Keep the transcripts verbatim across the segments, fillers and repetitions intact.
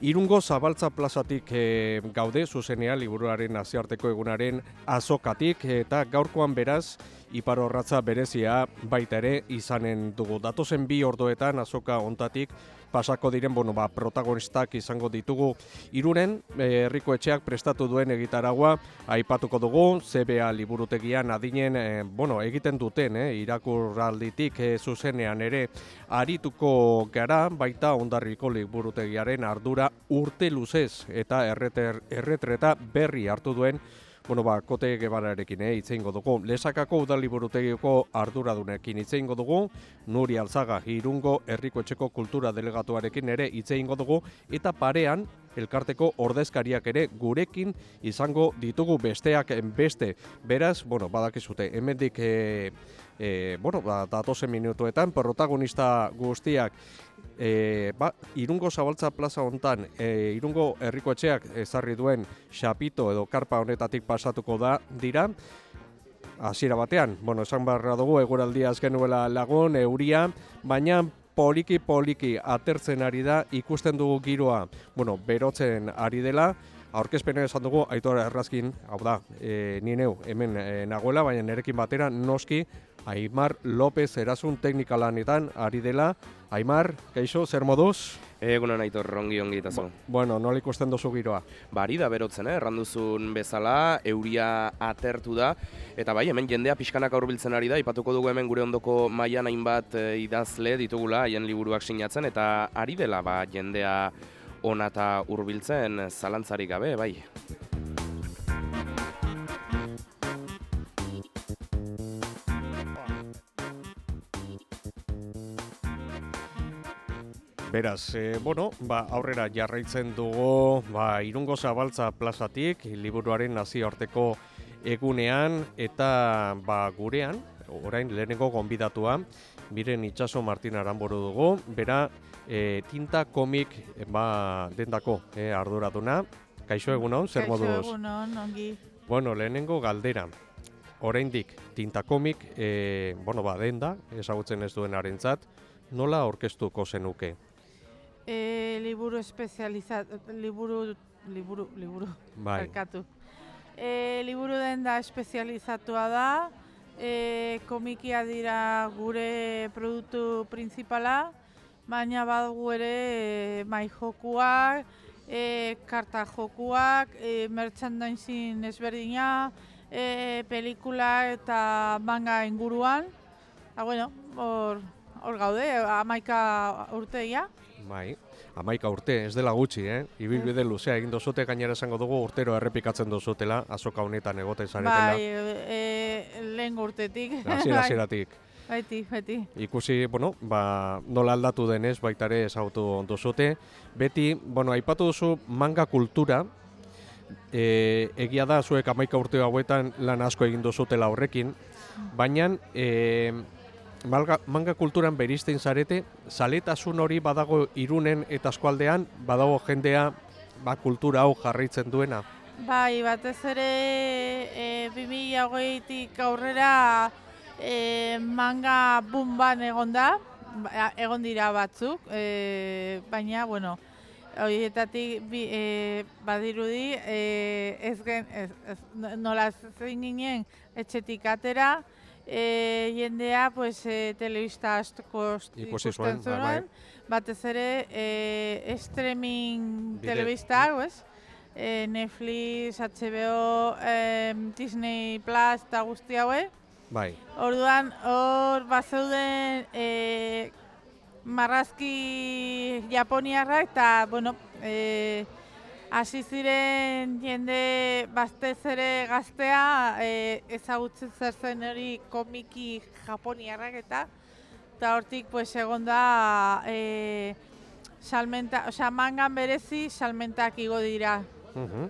Irungo Zabaltza plazatik e, gaude, zuzenean liburuaren nazioarteko egunaren azokatik, eta gaurkoan beraz, Ipar Orratza berezia baita ere izanen dugu. Datozen bi ordoetan azoka ontatik pasako diren bueno, ba, protagonistak izango ditugu. Irunen, herriko etxeak prestatu duen egitaragua aipatuko dugu, Z B A liburutegian adinen e, bueno, egiten duten, eh, irakurralditik e, zuzenean ere arituko gara, baita Hondarribiko liburutegiaren ardura urte luzez eta erreter, erretreta berri hartu duen Bueno, ba, Kote Gebararekin eh, itzeingo dugu. Lesakako udaliburutegiko arduradunekin itzeingo dugu, Nuri Alzaga Irungo Herriko Etxeko Kultura Delegatuarekin ere itzeingo dugu, eta parean elkarteko ordezkariak ere gurekin izango ditugu besteak beste. Beraz, bueno, badakizute, hemendik e, e, bueno, ba, datozen minutuetan protagonista guztiak E, ba, Irungo Zabaltza plaza hontan, e, Irungo Herriko Etxeak ezarri duen xapito edo karpa honetatik pasatuko da dira. Hasiera batean, bueno, esan barra dugu, eguraldia azken nuela lagun, euria, baina poliki-poliki atertzen ari da, ikusten dugu giroa, bueno, berotzen ari dela. Aurkezpena esan dugu, Aitor Errazkin, hau da, e, ni neu, hemen e, nagoela, baina nerekin batera noski Aimar López Erasun teknika lanetan ari dela. Aimar, kaixo, zer moduz? Egunon Aitor, ongi ongi eta zo. Bueno, nola ikusten duzu giroa? Bari da berotzen, eh? Erranduzun bezala, euria atertu da, eta bai, hemen jendea pixkanaka hurbiltzen ari da, ipatuko dugu hemen gure ondoko mailan hainbat e, idazle ditugula, haien liburuak sinatzen, eta ari dela ba, jendea onata hurbiltzen zalantzarik gabe, bai. Beraz, e, bueno, ba, aurrera jarraitzen dugu ba, Irungo Zabaltza plazatik, liburuaren nazioarteko egunean, eta ba, gurean, orain lehenengo gonbidatua, Miren Itxaso Martin Aranburu dugu, bera e, tinta komik ba, dendako e, arduraduna. Kaixo egunon, zer moduz? Kaixo egunon, ongi. Bueno, lehenengo galdera. Oraindik tinta komik, e, bueno, ba, denda, ezagutzen ez duen arentzat, nola aurkeztuko zenuke? E, liburu espezializatu, liburu, liburu, liburu, bai. Barkatu. E, liburu denda espezializatua da, e, komikia dira gure produktu principala, baina badugu ere e, mai jokuak, e, karta jokuak, e, merchandising ezberdina, e, pelikula eta manga inguruan. Ah, bueno, hor, hor gaude, hamaika urteia. Bai, hamaika urte, ez dela gutxi, eh? Ibilbide luzea egin dozute, gainera esango dugu urtero errepikatzen dozutela, azoka honetan egoten zaretela. Bai, e, lehen urtetik. Hasiera hasieratik. Beti, beti. Ikusi, bueno, ba, nola aldatu denez, baita ere ezagutu dozute. Beti, bueno, aipatu duzu manga kultura, e, egia da, zuek hamaika urte hauetan lan asko egin dozutela horrekin, baina e, Malga, manga kulturan berizten zarete, zaletasun hori badago Irunen eta eskualdean, badago jendea ba, kultura hau jarraitzen duena? Bai, batez ere e, bi mila hogeitik aurrera e, manga bumban egon da, egon dira batzuk, e, baina, bueno, horietatik bi, e, badirudi e, ez, gen, ez, ez nola zein ginen etxetik atera, E, jendea pues, e, telebista asko ikusten zuen, batez ere e, streaming telebista, ez? E, Netflix, H B O, e, Disney Plus eta guzti haue. Bai. Orduan, hor bazeuden e, marrazki japoniarrak eta, bueno, e, hasi ziren jende batez ere gaztea e, ezagutzen zer zen hori komiki japoniarrak eta eta hortik pues egon da e, salmenta, osea mangan berezi salmentak igo dira. Uh-huh.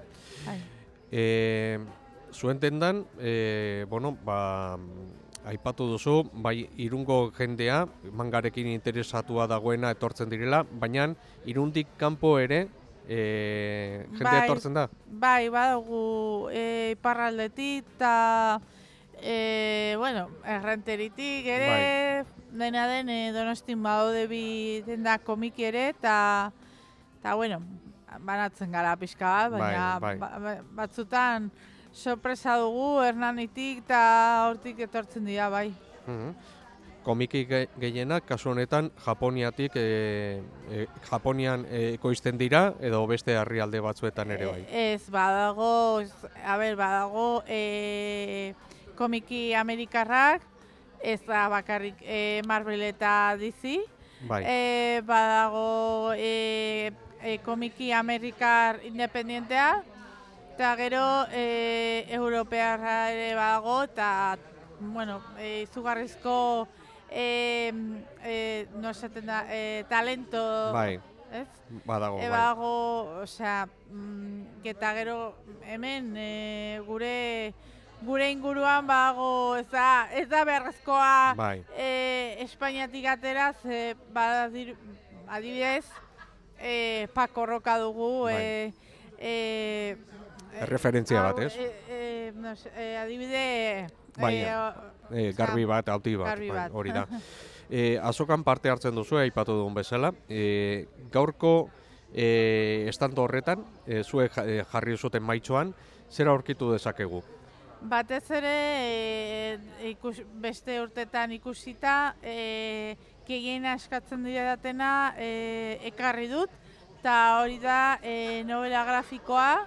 e, zuen tendan, e, bueno, ba, aipatu duzu, bai Irungo jendea mangarekin interesatua dagoena etortzen direla, baina Irundik kanpo ere E, jende bai, etortzen da? Bai, badugu e, iparraldetik eta e, bueno, errenteritik ere, bai. Dena den e, Donostin badaude bi denda komiki ere eta eta bueno, banatzen gara pixka bat, baina bai, bai. ba, batzutan sorpresa dugu Hernanitik eta hortik etortzen dira, bai. Mhm. Komiki ge- gehienak kasu honetan Japoniatik e, e, Japonian e, ekoizten dira edo beste herrialde batzuetan ere bai. Ez, badago, ez- a ber, badago e, komiki amerikarrak, ez da bakarrik e, Marvel eta D C. Bai. E, badago e, e, komiki amerikar independentea, eta gero e, europearra ere badago, eta bueno, e, izugarrizko e, e, no esaten da, e, talento, Bai, ez? badago, E, bai. badago, osea, mm, eta gero hemen e, gure gure inguruan badago, ez da, ez da beharrezkoa Bai. e, Espainiatik ateraz, e, badadir, adibidez, e, Paco Roca dugu, Bai. e, e, Erreferentzia hau, bat, ez? E, e, no, sé, e, adibide, Bai, e, E, garbi bat, hauti bat, garbi bai, bat. hori da. E, azokan parte hartzen duzu, aipatu dugun bezala. E, gaurko e, estando horretan, e, zuek ja- e, jarri zuten maitxoan, zer aurkitu dezakegu? Batez ere, e, ikus, beste urtetan ikusita, e, gehien askatzen dira datena e, ekarri dut, eta hori da e, novela grafikoa,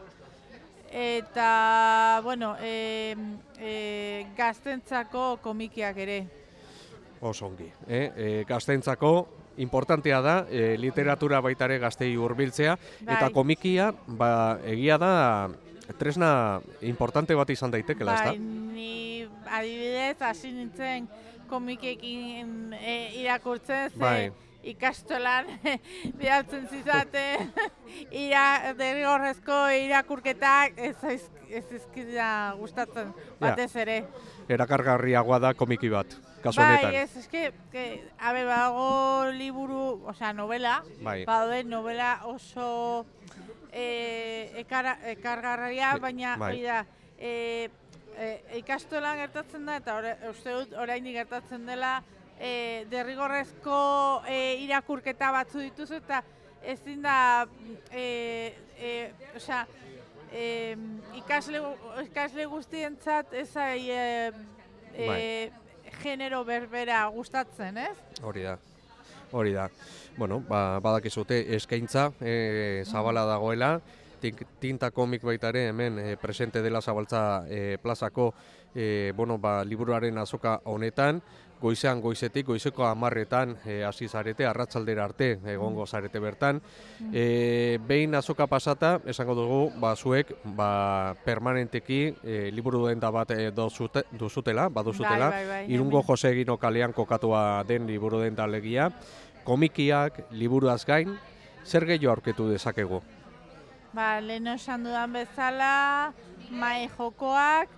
eta, bueno, e, e, gaztentzako komikiak ere. Oso ongi. E, e, gaztentzako importantea da, e, literatura baitare gaztei hurbiltzea, eta Bai. komikia, ba, egia da, tresna importante bat izan daitekela, Bai, ezta? ni adibidez hasi nintzen komikekin e, irakurtzen, ze Bai. ikastolan bidaltzen zizaten ira, derrigorrezko irakurketak ez zaiz- ez zizkida gustatzen batez ere. Erakargarriagoa da komiki bat, kasu Bai, honetan. ez, eske, que, a ber, badago liburu, osea, novela, Bai. badaude novela oso e, ekara, ekargarria, Be- baina bai. hori da, e, e, ikastolan gertatzen da, eta ora, uste dut oraindik gertatzen dela, e, derrigorrezko e, irakurketa batzu dituzu, eta ezin da, e, e, osea, e, ikasle, ikasle guztientzat ez zai, e, e, Bai. genero berbera gustatzen, ez? Hori da. Hori da. Bueno, ba, badakizute eskaintza e, zabala dagoela, Tink- tinta komik baita ere hemen e, presente dela Zabaltza e, plazako e, bueno, ba, liburuaren azoka honetan, goizean goizetik, goizeko hamarretan e, hasi zarete, arratsaldera arte egongo zarete bertan. E, behin azoka pasata, esango dugu, ba, zuek ba, permanenteki e, liburu denda bat e, dozute, duzutela, baduzutela, Bai, bai, bai, Irungo hemen. Jose Egino kalean kokatua den liburu denda alegia, komikiak, liburuaz gain, zer gehiago aurketu dezakegu? Ba, lehen esan dudan bezala, mai jokoak,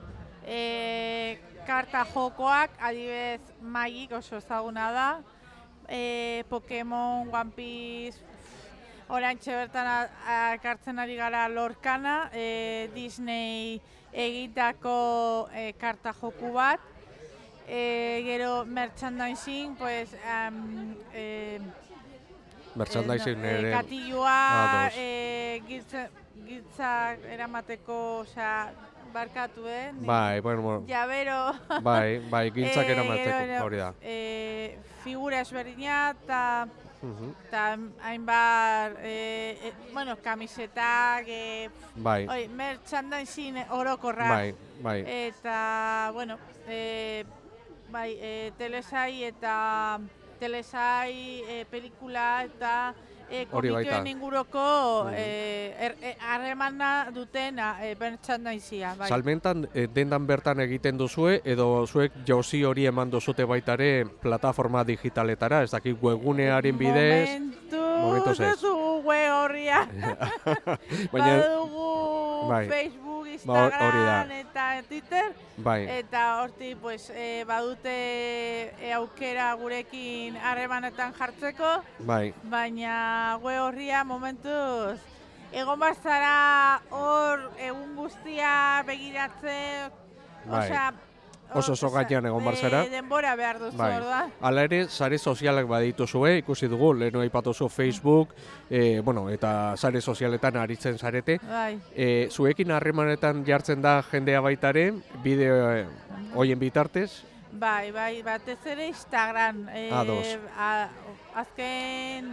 e, karta jokoak, adibidez Magic oso ezaguna da, e, Pokemon, One Piece, oraintxe bertan a- ekartzen ari gara Lorcana, e, Disney egitako e, karta joku bat, e, gero merchandising, pues, um, e, Merchandising Eh, no, eh, ere... katilua, Ados. eh, giltza, giltzak eramateko, osea, barkatu, eh? Ni- Bai, bueno, bueno, Jabero. bai, bai, gintzak Eh, eramateko, gero, hori da. Eh, figura ezberdina eta Mhm. eta hainbat, eh, eh, bueno, kamisetak, eh, Bai, oi, merchandising orokorrak. bai, bai, Eta, bueno, e, bai, e, telesai eta telesai, e, pelikula eta e, Hori baita. komikioen inguruko Mhm. e, er- e, harremana duten e, merchandisea, bai. Salmentan eh, dendan bertan egiten duzue, edo zuek jauzi hori eman duzute baitare plataforma digitaletara, ez dakit webgunearen bidez, Momentu, Momentuz ez. duzu web horria. baina, Badugu bai. Facebook, Ba, hor- hori da. Instagram eta Twitter. bai, Eta horti, pues, e, badute e, aukera gurekin harremanetan jartzeko, bai, baina web horria momentuz egon bazara hor egun guztia begiratzen, Bai. osea, oso oso gainean egon barzera. E, denbora behar duzu, bai. orduan. Hala ere, sare sozialak badituzue, ikusi dugu, leheno aipatuzu Facebook, e, bueno, eta sare sozialetan aritzen zarete. Bai. E, zuekin harremanetan jartzen da jendea baitare, bideo e, hoien bitartez? Bai, bai, batez ere Instagram. E, Ados. A, azken,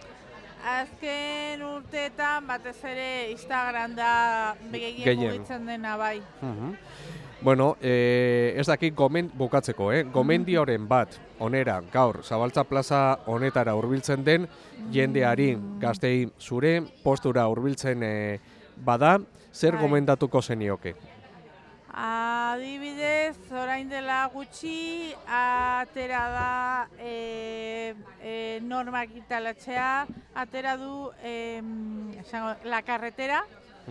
azken urteetan batez ere Instagram da gehien Gehien. mugitzen dena, bai. Mhm. Bueno, eh, ez dakit gomen, bukatzeko, eh? gomendioren bat, onera, gaur, Zabaltza plaza honetara hurbiltzen den, jendeari, gaztei zure, postura hurbiltzen eh, bada, zer Bai. gomendatuko zenioke? Adibidez, orain dela gutxi, atera da e, e, Norma Argitaratzea, atera du e, esango, La Carretera,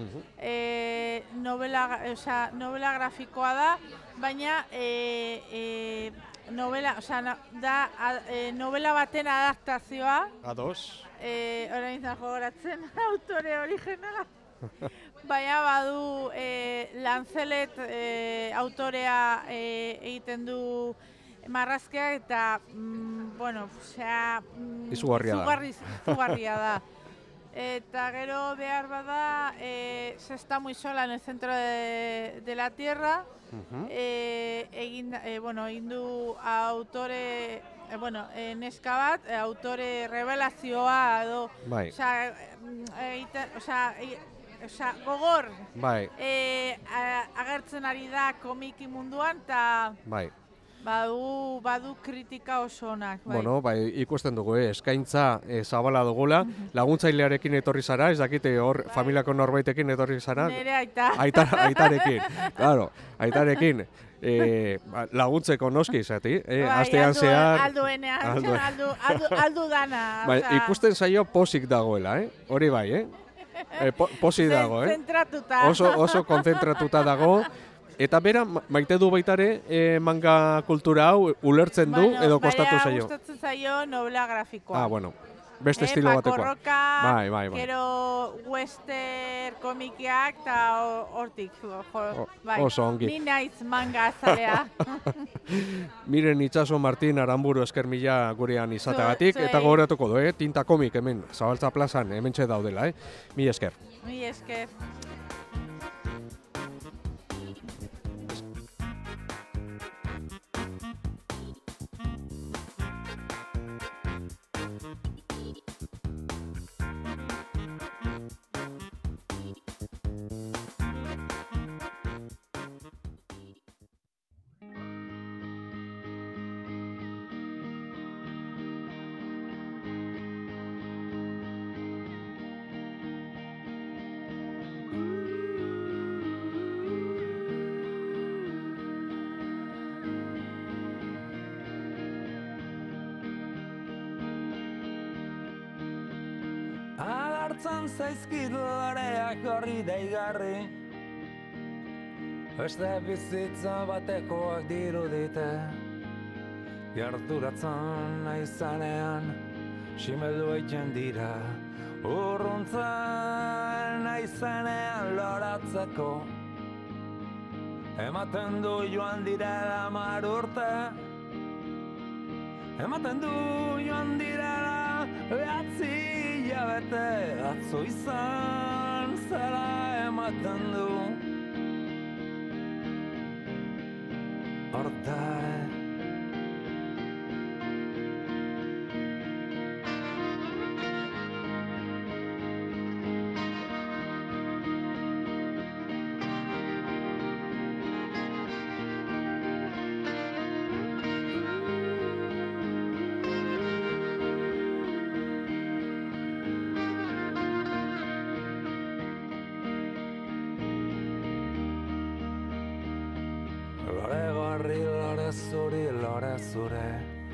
e, novela, osea, novela grafikoa da, baina e, e, novela, osea, no, da a, e, novela baten adaptazioa, Ados. e, orain da gogoratzen autore originala. Baina badu e, Lanzelet e, autorea e, egiten du marrazkia eta, mm, bueno, osea, mm, Izugarria da. izugarri- izugarria da. Eta gero behar bada, eh, se está muy sola en el centro de, de la tierra, Mhm. eh, egin, eh, bueno, egin du autore, eh, bueno, eh, neska bat, eh, autore revelazioa edo, Bai, osea, eh, egite- osea, e- osea, gogor bai, eh, a- agertzen ari da komiki munduan eta bai. badu, badu kritika oso onak. Bai. Bueno, bai, ikusten dugu, eh? eskaintza eh, zabala dugula, laguntzailearekin etorri zara, ez dakite hor familiako norbaitekin etorri zara, Nere aita. Aita, aitarekin, claro, aitarekin eh, ba, laguntzeko noski izati, eh, Bai, astean aldu- zehar, Alduenean, Aldu- aldu, aldu, aldu dana. bai, osea, ikusten zaio posik dagoela, eh? hori bai, eh? eh po, posi zen- dago, eh? Zentratuta. oso, oso konzentratuta dago, eta bera ma- maite du baitare eh, manga kultura hau ulertzen du Bueno, edo kostatu baina zaio. gustatzen zaio novela grafikoa. Ah, bueno, beste Eh, estilo batekoa. Pakorroka, Bai, bai, bai. gero western komikiak eta ho- hortik. Jo, O- bai. oso ongi. Ni naiz manga azalea. Miren Itxaso Martin Aramburu esker mila gurean izateagatik, zuei. eta gogoratuko du, eh? Tinta komik hemen, Zabaltza plazan, hementxe daudela, eh? Mila esker. Mi esker. Agartzen zaizkit loreak horri daigarri, beste bizitza batekoak dirudite. Garduratzen naizanean, simeldu egiten dira, urruntzen naizanean loratzeko. Ematen du joan direla hamar urte, ematen du joan direla behatzi hilabete, atzo izan zela ematen du. Hortare Lore gorri, lore zuri, lore zure,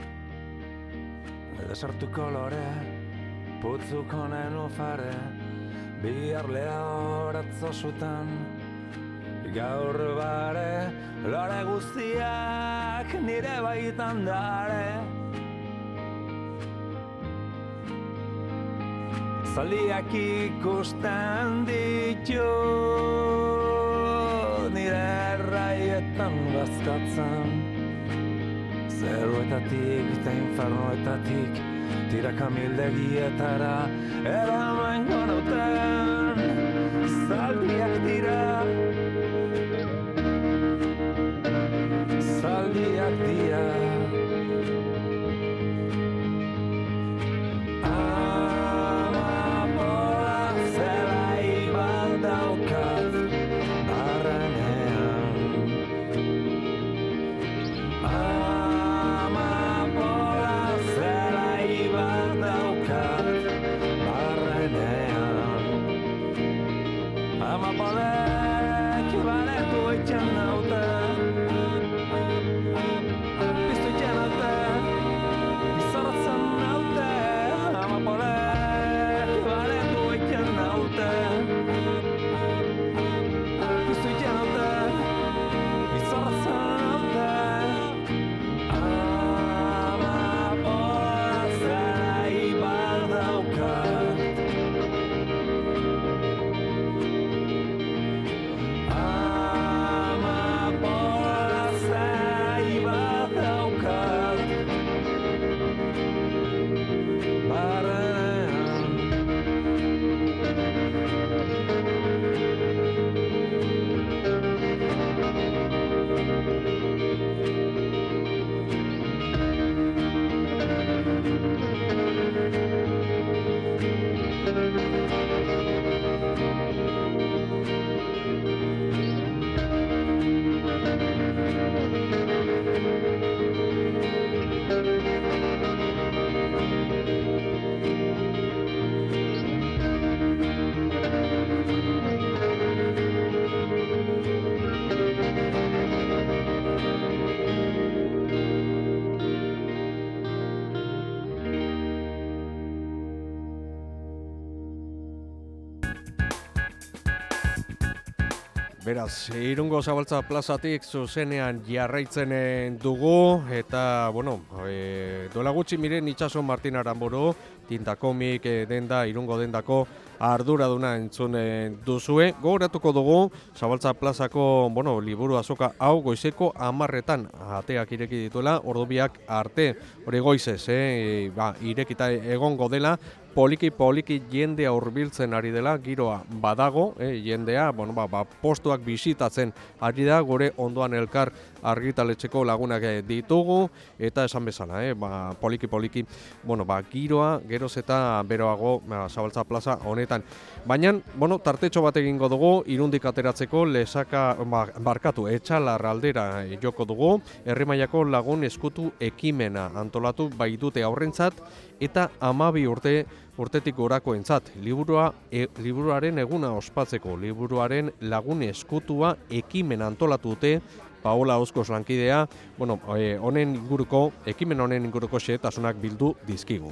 desartuko lore, putzuko nenu fare, bihar lehoratzo zutan, gaur bare, lore guztiak nire baitan dare. Zaldiak ikusten ditu, nire erraietan bazka. gertatzen. Zeruetatik eta infernoetatik tiraka mildegietara eramango nauten zaldiak dira. Zaldiak dira. Beraz, Irungo Zabaltza plazatik zuzenean jarraitzen dugu, eta, bueno, e, dola gutxi miren Itxaso Martin Aramburu, Tinta Komik e, denda, Irungo dendako arduraduna entzun duzue. Gogoratuko dugu, Zabaltza plazako, bueno, liburu azoka hau goizeko hamarretan ateak ireki dituela, ordubiak arte, hori goizez, eh, ba, irekita egongo dela, poliki poliki jendea hurbiltzen ari dela, giroa badago, eh, jendea, bueno, ba, ba, postuak bisitatzen ari da, gure ondoan elkar argitaletxeko lagunak ditugu, eta esan bezala, eh, ba, poliki poliki, bueno, ba, giroa geroz eta beroago ba, Zabaltza plaza honetan. Baina, bueno, tartetxo bat egingo dugu, Irundik ateratzeko lesaka, ba, barkatu, Etxalar aldera joko dugu, Herri Mailako Lagun Eskutu ekimena antolatu baitute aurrentzat, eta hamabi urte urtetik gorakoentzat, liburua e, liburuaren eguna ospatzeko, liburuaren Lagun Eskutua ekimen antolatu dute, Paola Auskoz lankidea, bueno, eh, honen inguruko, ekimen honen inguruko xehetasunak bildu dizkigu.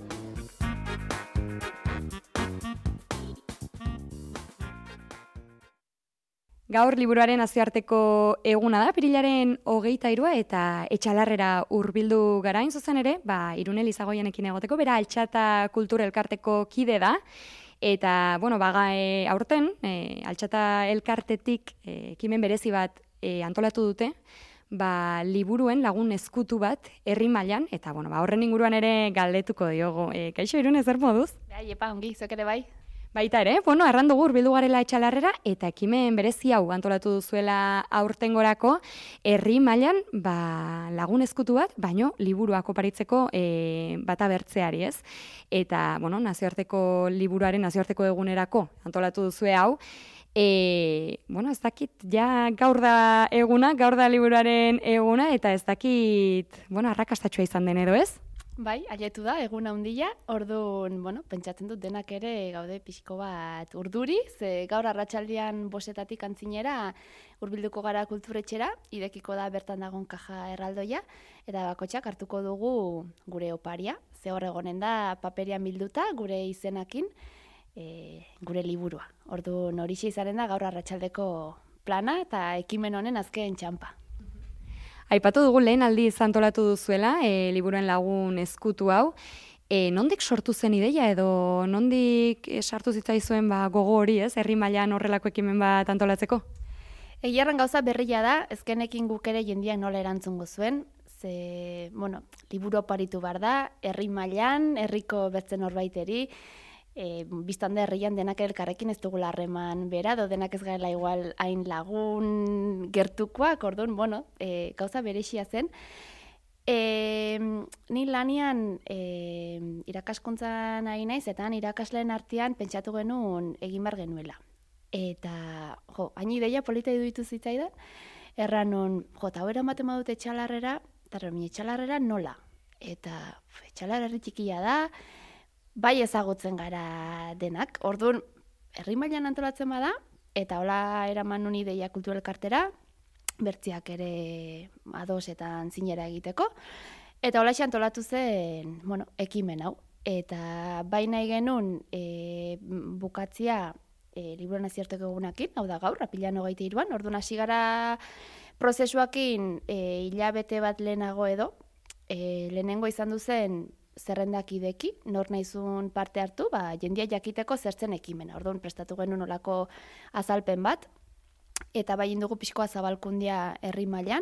Gaur liburuaren nazioarteko eguna da, apirilaren hogeita hirua eta Etxalarrera hurbildu gara hain zuzen ere, ba, Irune Lizagoienekin egoteko, bera Altxata Kultur Elkarteko kide da, eta, bueno, baga e, aurten, e, Altxata Elkartetik e, ekimen berezi bat e, antolatu dute, ba, liburuen Lagun Eskutu bat herri mailan, eta, bueno, ba, horren inguruan ere galdetuko diogu. E, kaixo, Irune, zer moduz? Bai, epa, ongi, zuek ere bai. Baita ere, bueno, arran dugu hurbildu garela Etxalarrera eta ekimen berezi hau antolatu duzuela aurtengorako herri mailan ba, Lagun Eskutu bat, baino liburuak oparitzeko e, bata bertzeari, ez? Eta, bueno, nazioarteko liburuaren nazioarteko egunerako antolatu duzue hau. E, bueno, ez dakit, ja gaur da eguna, gaur da liburuaren eguna, eta ez dakit, bueno, arrakastatxoa izan den edo, ez? Bai, aietu da, egun handia, orduan, bueno, pentsatzen dut denak ere gaude pixko bat urduri, ze gaur arratsaldean bosetatik antzinera hurbilduko gara kulturetxera, idekiko da bertan dagoen kaja erraldoia, eta bakotxak hartuko dugu gure oparia, ze hor egonen da paperian bilduta, gure izenakin, e, gure liburua. Orduan horixe izanen da gaur arratsaldeko plana eta ekimen honen azken txampa. Aipatu dugu lehen aldiz antolatu duzuela, e, liburuen Lagun Eskutu hau. E, nondik sortu zen ideia edo nondik e, sartu zitzaizuen ba, gogo hori, ez? Herri mailan horrelako ekimen bat antolatzeko? Egiarran gauza berria da, ezkenekin guk ere jendiak nola erantzungo zuen, ze, bueno, liburu oparitu behar da, herri mailan, herriko bertzen horbaiteri, e, biztan da herrian denak elkarrekin ez dugula harreman bera, do denak ez gaela igual hain lagun gertukoak, orduan, bueno, e, gauza berexia zen. E, ni lanian e, irakaskuntzan nahi naiz, eta irakasleen artean pentsatu genuen egin behar genuela. Eta, jo, hain ideia polita iduditu zitzaidan, erran non, jo, eta hau eramaten badut etxalarrera, eta erran etxalarrera nola. Eta etxalarrera txikia da, bai ezagutzen gara denak. Orduan, herri mailan antolatzen bada, eta hola eraman nun ideia kulturelkartera, bertziak ere ados eta zinera egiteko. Eta hola antolatu zen, bueno, ekimen hau. Eta bai nahi genuen e, bukatzia, E, liburu nazioarteko egunakin, hau da gaur, apilan hogeita hiruan, orduan hasi gara prozesuakin e, hilabete bat lehenago edo, e, lehenengo izan duzen zerrendak ideki, nor nahizun parte hartu, ba, jendia jakiteko zertzen ekimena, orduan prestatu genuen olako azalpen bat, eta bai indugu pixkoa zabalkundia herri mailan.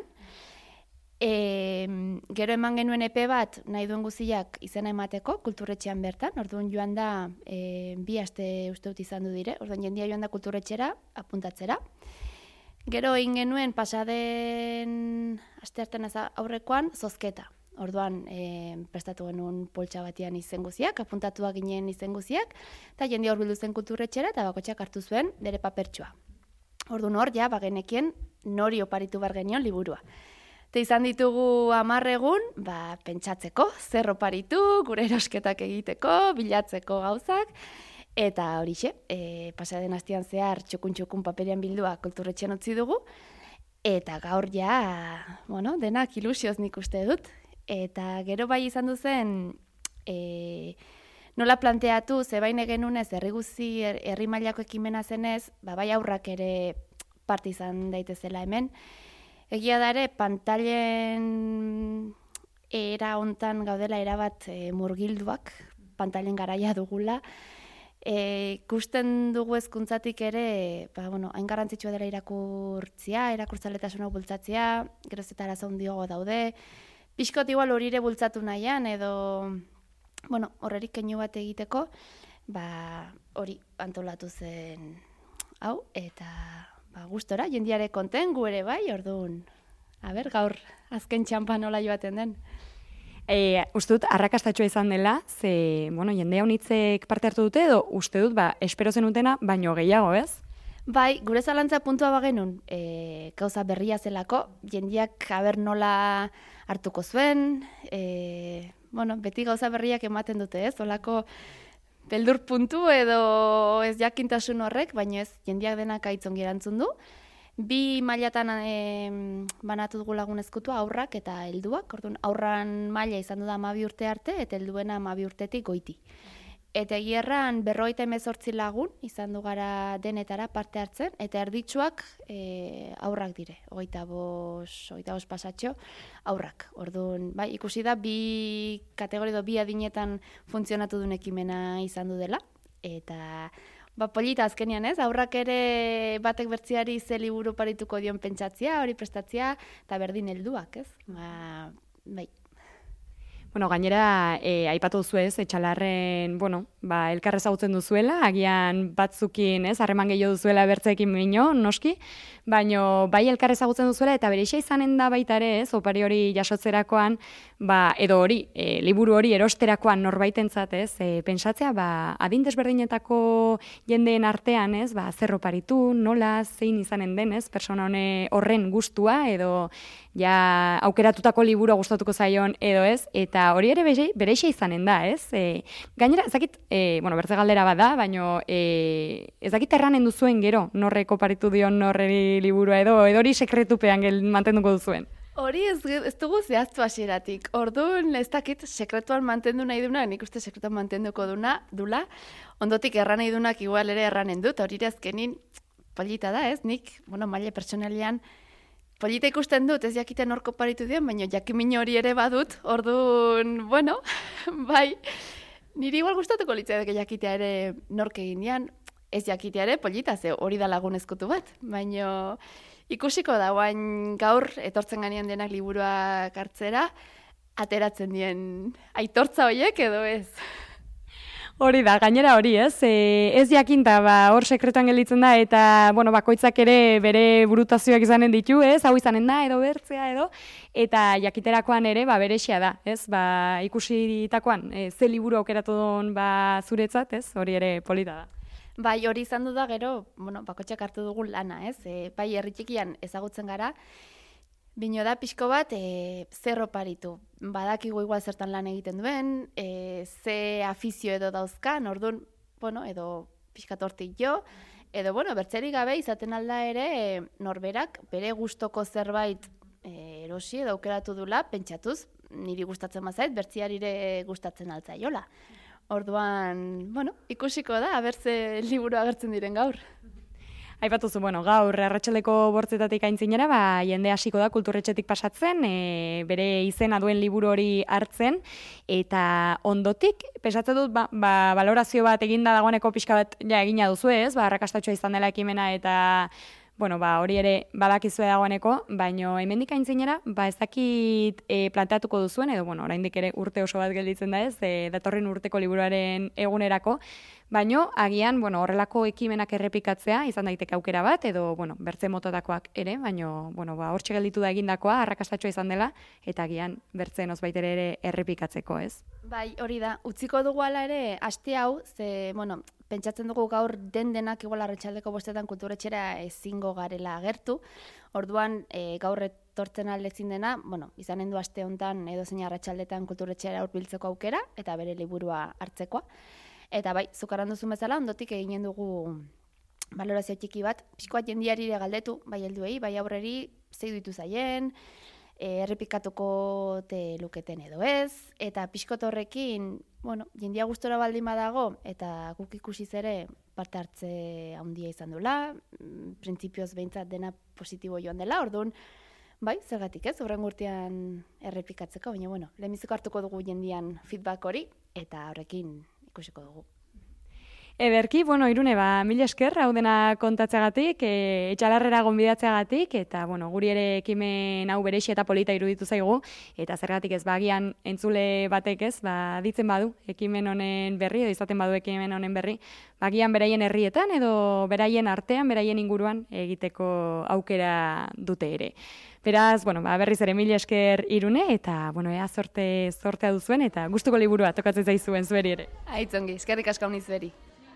E, gero eman genuen epe bat nahi duen guziak izena emateko kulturretxean bertan, orduan joan da e, bi aste uste dut izan du dire, orduan jendia joan da kulturretxera apuntatzera. Gero egin genuen pasaden asteartean aurrekoan zozketa, orduan e, prestatu genuen poltsa batian izen guziak, apuntatuak ginen izen guziak, eta jendia hor bildu zen kulturretxera eta bakotxak hartu zuen bere papertxoa. Orduan hor ja bagenekien nori oparitu behar genion liburua. Eta izan ditugu hamar egun, ba, pentsatzeko, zer oparitu, gure erosketak egiteko, bilatzeko gauzak, eta horixe, e, pasaden astean zehar txukun-txukun paperian bildua kulturretxean utzi dugu, eta gaur ja, bueno, denak ilusioz nik uste dut. Eta gero bai izan duzen, e, nola planteatu, zebain egenunez, herri guzi, herri mailako ekimena zenez, ba, bai aurrak ere parte izan daitezela hemen. Egia da ere, pantailen era hontan gaudela erabat e, murgilduak, pantailen garaia dugula. E, ikusten dugu hezkuntzatik ere, ba, bueno, hain garrantzitsua dela irakurtzia, irakurtzaletasuna bultzatzea, geroz eta arazo handioago daude. Pixkot igual hori ere bultzatu nahian, edo, bueno, horrerik keinu bat egiteko, ba, hori antolatu zen hau, eta ba, gustora, jendiare konten, gu ere bai, orduan, a ber, gaur azken txampa nola joaten den. E, uste dut, arrakastatxoa izan dela, ze, bueno, jendea unitzek parte hartu dute, edo uste dut, ba, espero zenutena, baino gehiago, ez? Bai, gure zalantza puntua bagenun, e, gauza berria zelako, jendiak haber nola hartuko zuen, e, bueno, beti gauza berriak ematen dute, ez? Olako beldur puntu edo ez jakintasun horrek, baina ez jendiak denak aitzongi erantzun du. Bi mailatan e, banatu dugu lagun ezkutua, aurrak eta helduak. Orduan, aurran maila izan du da hamabi urte arte eta helduena hamabi urtetik goiti. Eta egierran berrogeita hemezortzi lagun izan du gara denetara parte hartzen, eta erditsuak e, aurrak dire, hogeita bost, hogeita bost pasatxo, aurrak. Orduan, bai, ikusi da bi kategoria bi adinetan funtzionatu duen ekimena izan du dela, eta ba, polita azkenian ez, aurrak ere batek bertziari ze liburu parituko dion pentsatzia, hori prestatzia, eta berdin helduak, ez? Ba, bai. Bueno, gainera, e, aipatu duzu ez, etxalarren, bueno, ba, elkarre ezagutzen duzuela, agian batzukin, ez, harreman gehiago duzuela bertzeekin mino, noski, baino bai elkarre ezagutzen duzuela, eta bereixa izanen da baita ere, ez, opari hori jasotzerakoan, ba, edo hori, e, liburu hori erosterakoan norbaitentzat, ez, e, pentsatzea, ba, adin desberdinetako jendeen artean, ez, ba, zer oparitu, nola, zein izanen den, ez, persona hone horren gustua, edo ja aukeratutako liburua gustatuko zaion, edo ez, eta hori ere bereixa izanen da, ez? E, gainera, ez dakit, e, bueno, bertze galdera bat da, baina e, ez dakit erranen duzuen gero, norrek oparitu dion norreri liburua edo, edo hori sekretupean gel mantenduko duzuen. Hori ez, ez dugu zehaztu hasieratik. Orduan, ez dakit, sekretuan mantendu nahi duna, nik uste sekretuan mantenduko duna, dula, ondotik erran nahi dunak igual ere erranen dut, hori azkenin polita da, ez? Nik, bueno, maile personalian, polita ikusten dut, ez jakiten horko paritu dion, baina jakimin hori ere badut, orduan, bueno, bai, niri igual gustatuko litzateke jakitea ere nork egin dian, ez jakitea ere polita, ze hori da lagun ezkutu bat, baina Ikusiko da, guain gaur, etortzen ganean denak liburuak hartzera, ateratzen dien aitortza horiek edo ez? Hori da, gainera hori, ez? E, ez jakinta, ba, hor sekretuan gelditzen da, eta, bueno, bakoitzak ere bere burutazioak izanen ditu, ez? Hau izanen da, edo bertzea, edo, eta jakiterakoan ere, ba, berexia da, ez? Ba, ikusitakoan, e, ze liburu aukeratu duen, ba, zuretzat, ez? Hori ere polita da. Bai, hori izan du da, gero, bueno, bakoitzak hartu dugun lana, ez? E, bai, herri txikian ezagutzen gara, bino da pixko bat, e, zer oparitu. Badakigu igual zertan lan egiten duen, e, ze afizio edo dauzkan, orduan, bueno, edo pixkat hortik jo, edo, bueno, bertzerik gabe izaten alda ere, e, norberak bere gustoko zerbait e, erosi edo aukeratu dula, pentsatuz, niri gustatzen bazait, bertziarire gustatzen altzaiola. Orduan, bueno, ikusiko da, abertze liburu agertzen diren gaur. Aipatuzu, bueno, gaur arratsaldeko bortzetatik aintzinera, ba, jende hasiko da kulturretxetik pasatzen, e, bere izena duen liburu hori hartzen, eta ondotik, pesatzen dut, ba, ba, valorazio bat eginda dagoeneko pixka bat ja egina duzu ez, ba, arrakastatxoa izan dela ekimena, eta bueno, ba, hori ere badakizue dagoeneko, baino hemendik aintzinera, ba, ez dakit e, planteatuko duzuen, edo, bueno, oraindik ere urte oso bat gelditzen da ez, e, datorren urteko liburuaren egunerako, baino, agian, bueno, horrelako ekimenak errepikatzea, izan daiteke aukera bat, edo, bueno, bertze mototakoak ere, baino, bueno, ba, hortxe gelditu da egindakoa, arrakastatxoa izan dela, eta agian bertze nozbait ere errepikatzeko, ez? Bai, hori da, utziko dugu ala ere, aste hau, ze, bueno, pentsatzen dugu gaur den denak igual arratsaldeko bostetan kulturetxera ezingo garela agertu, orduan e, gaur etortzen aldezin dena, bueno, izanen du aste honetan edo zein arratsaldetan kulturetxera hurbiltzeko aukera, eta bere liburua hartzekoa. Eta bai, zukaran duzun bezala, ondotik eginen dugu valorazio txiki bat, pixkoat jendiarire galdetu, bai helduei, bai aurreri, zei ditu zaien, e, errepikatuko te luketen edo ez, eta pixkot horrekin, bueno, jendia gustora baldin badago, eta guk ikusiz ere parte hartze handia izan dela, printzipioz behintzat dena positibo joan dela, orduan, bai, zergatik ez, horren urtean errepikatzeko, baina, bueno, lehenbiziko hartuko dugu jendian feedback hori, eta horrekin ikusiko dugu. Ederki, bueno, Irune, ba, mil esker, hau dena kontatzeagatik, e, etxalarrera gonbidatzeagatik, eta, bueno, guri ere ekimen hau berexi eta polita iruditu zaigu, eta zergatik ez, bagian entzule batek ez, ba, ditzen badu, ekimen honen berri, edo izaten badu ekimen honen berri, bagian beraien herrietan, edo beraien artean, beraien inguruan egiteko aukera dute ere. Beraz, bueno, ba, berriz ere mil esker Irune, eta, bueno, ea zorte, zortea duzuen, eta gustuko liburua tokatzen zaizuen zueri ere. Aitzongi, eskerrik asko honi zueri.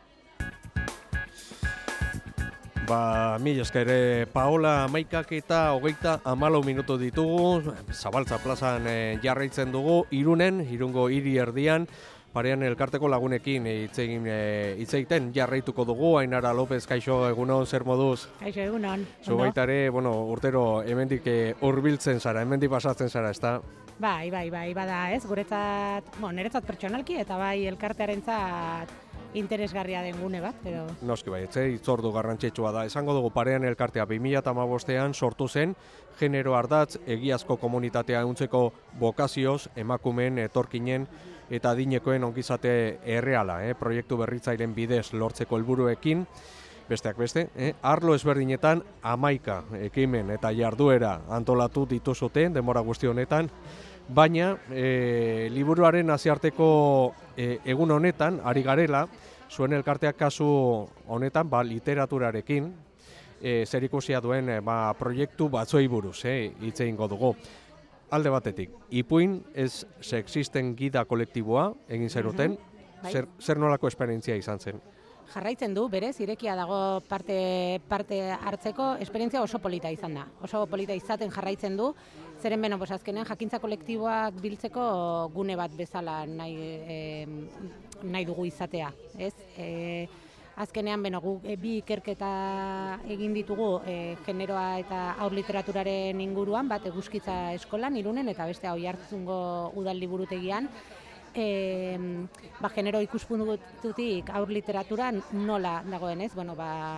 Ba, mil esker, Paola Maikak eta hogeita hamalau minutu ditugu, Zabaltza plazan e, jarraitzen dugu, Irunen, Irungo hiri erdian, parean elkarteko lagunekin hitz egin e, hitz egiten jarraituko dugu. Ainara López, kaixo, egunon, zer moduz? Kaixo, egunon. Zu baita ere, bueno, urtero hemendik hurbiltzen zara, hemendik pasatzen zara, ezta? Bai, bai, bai, bada, ez, guretzat, bueno, niretzat pertsonalki eta bai elkartearentzat interesgarria den gune bat, edo... Noski bai, etxe, itzordu garrantzitsua da. Esango dugu parean elkartea bi mila hamabostean sortu zen, genero ardatz, egiazko komunitatea ehuntzeko bokazioz, emakumeen, etorkinen eta adinekoen ongizate erreala, eh? Proiektu berritzailen bidez lortzeko helburuekin, besteak beste, eh? Arlo ezberdinetan hamaika ekimen eta jarduera antolatu dituzute denbora guzti honetan, baina e, liburuaren nazioarteko e, egun honetan, ari garela, zuen elkarteak kasu honetan, ba, literaturarekin, e, zerikusia duen e, ba, proiektu batzuei buruz, eh, hitz egingo dugu. Alde batetik, ipuin ez sexisten gida kolektiboa egin zenuten, Mhm, bai. zer, zer nolako esperientzia izan zen? Jarraitzen du, berez, irekia dago parte, parte hartzeko, esperientzia oso polita izan da. Oso polita izaten jarraitzen du, zeren beno, pues, azkenean jakintza kolektiboak biltzeko gune bat bezala nahi, e, nahi dugu izatea, ez? E, azkenean, beno, gu, e, bi ikerketa egin ditugu e, generoa eta haur literaturaren inguruan, bat eguzkitza eskolan, Irunen, eta beste hau jartzungo udal liburutegian, E, ba, genero ikuspuntutik haur literaturan nola dagoen ez, bueno, ba,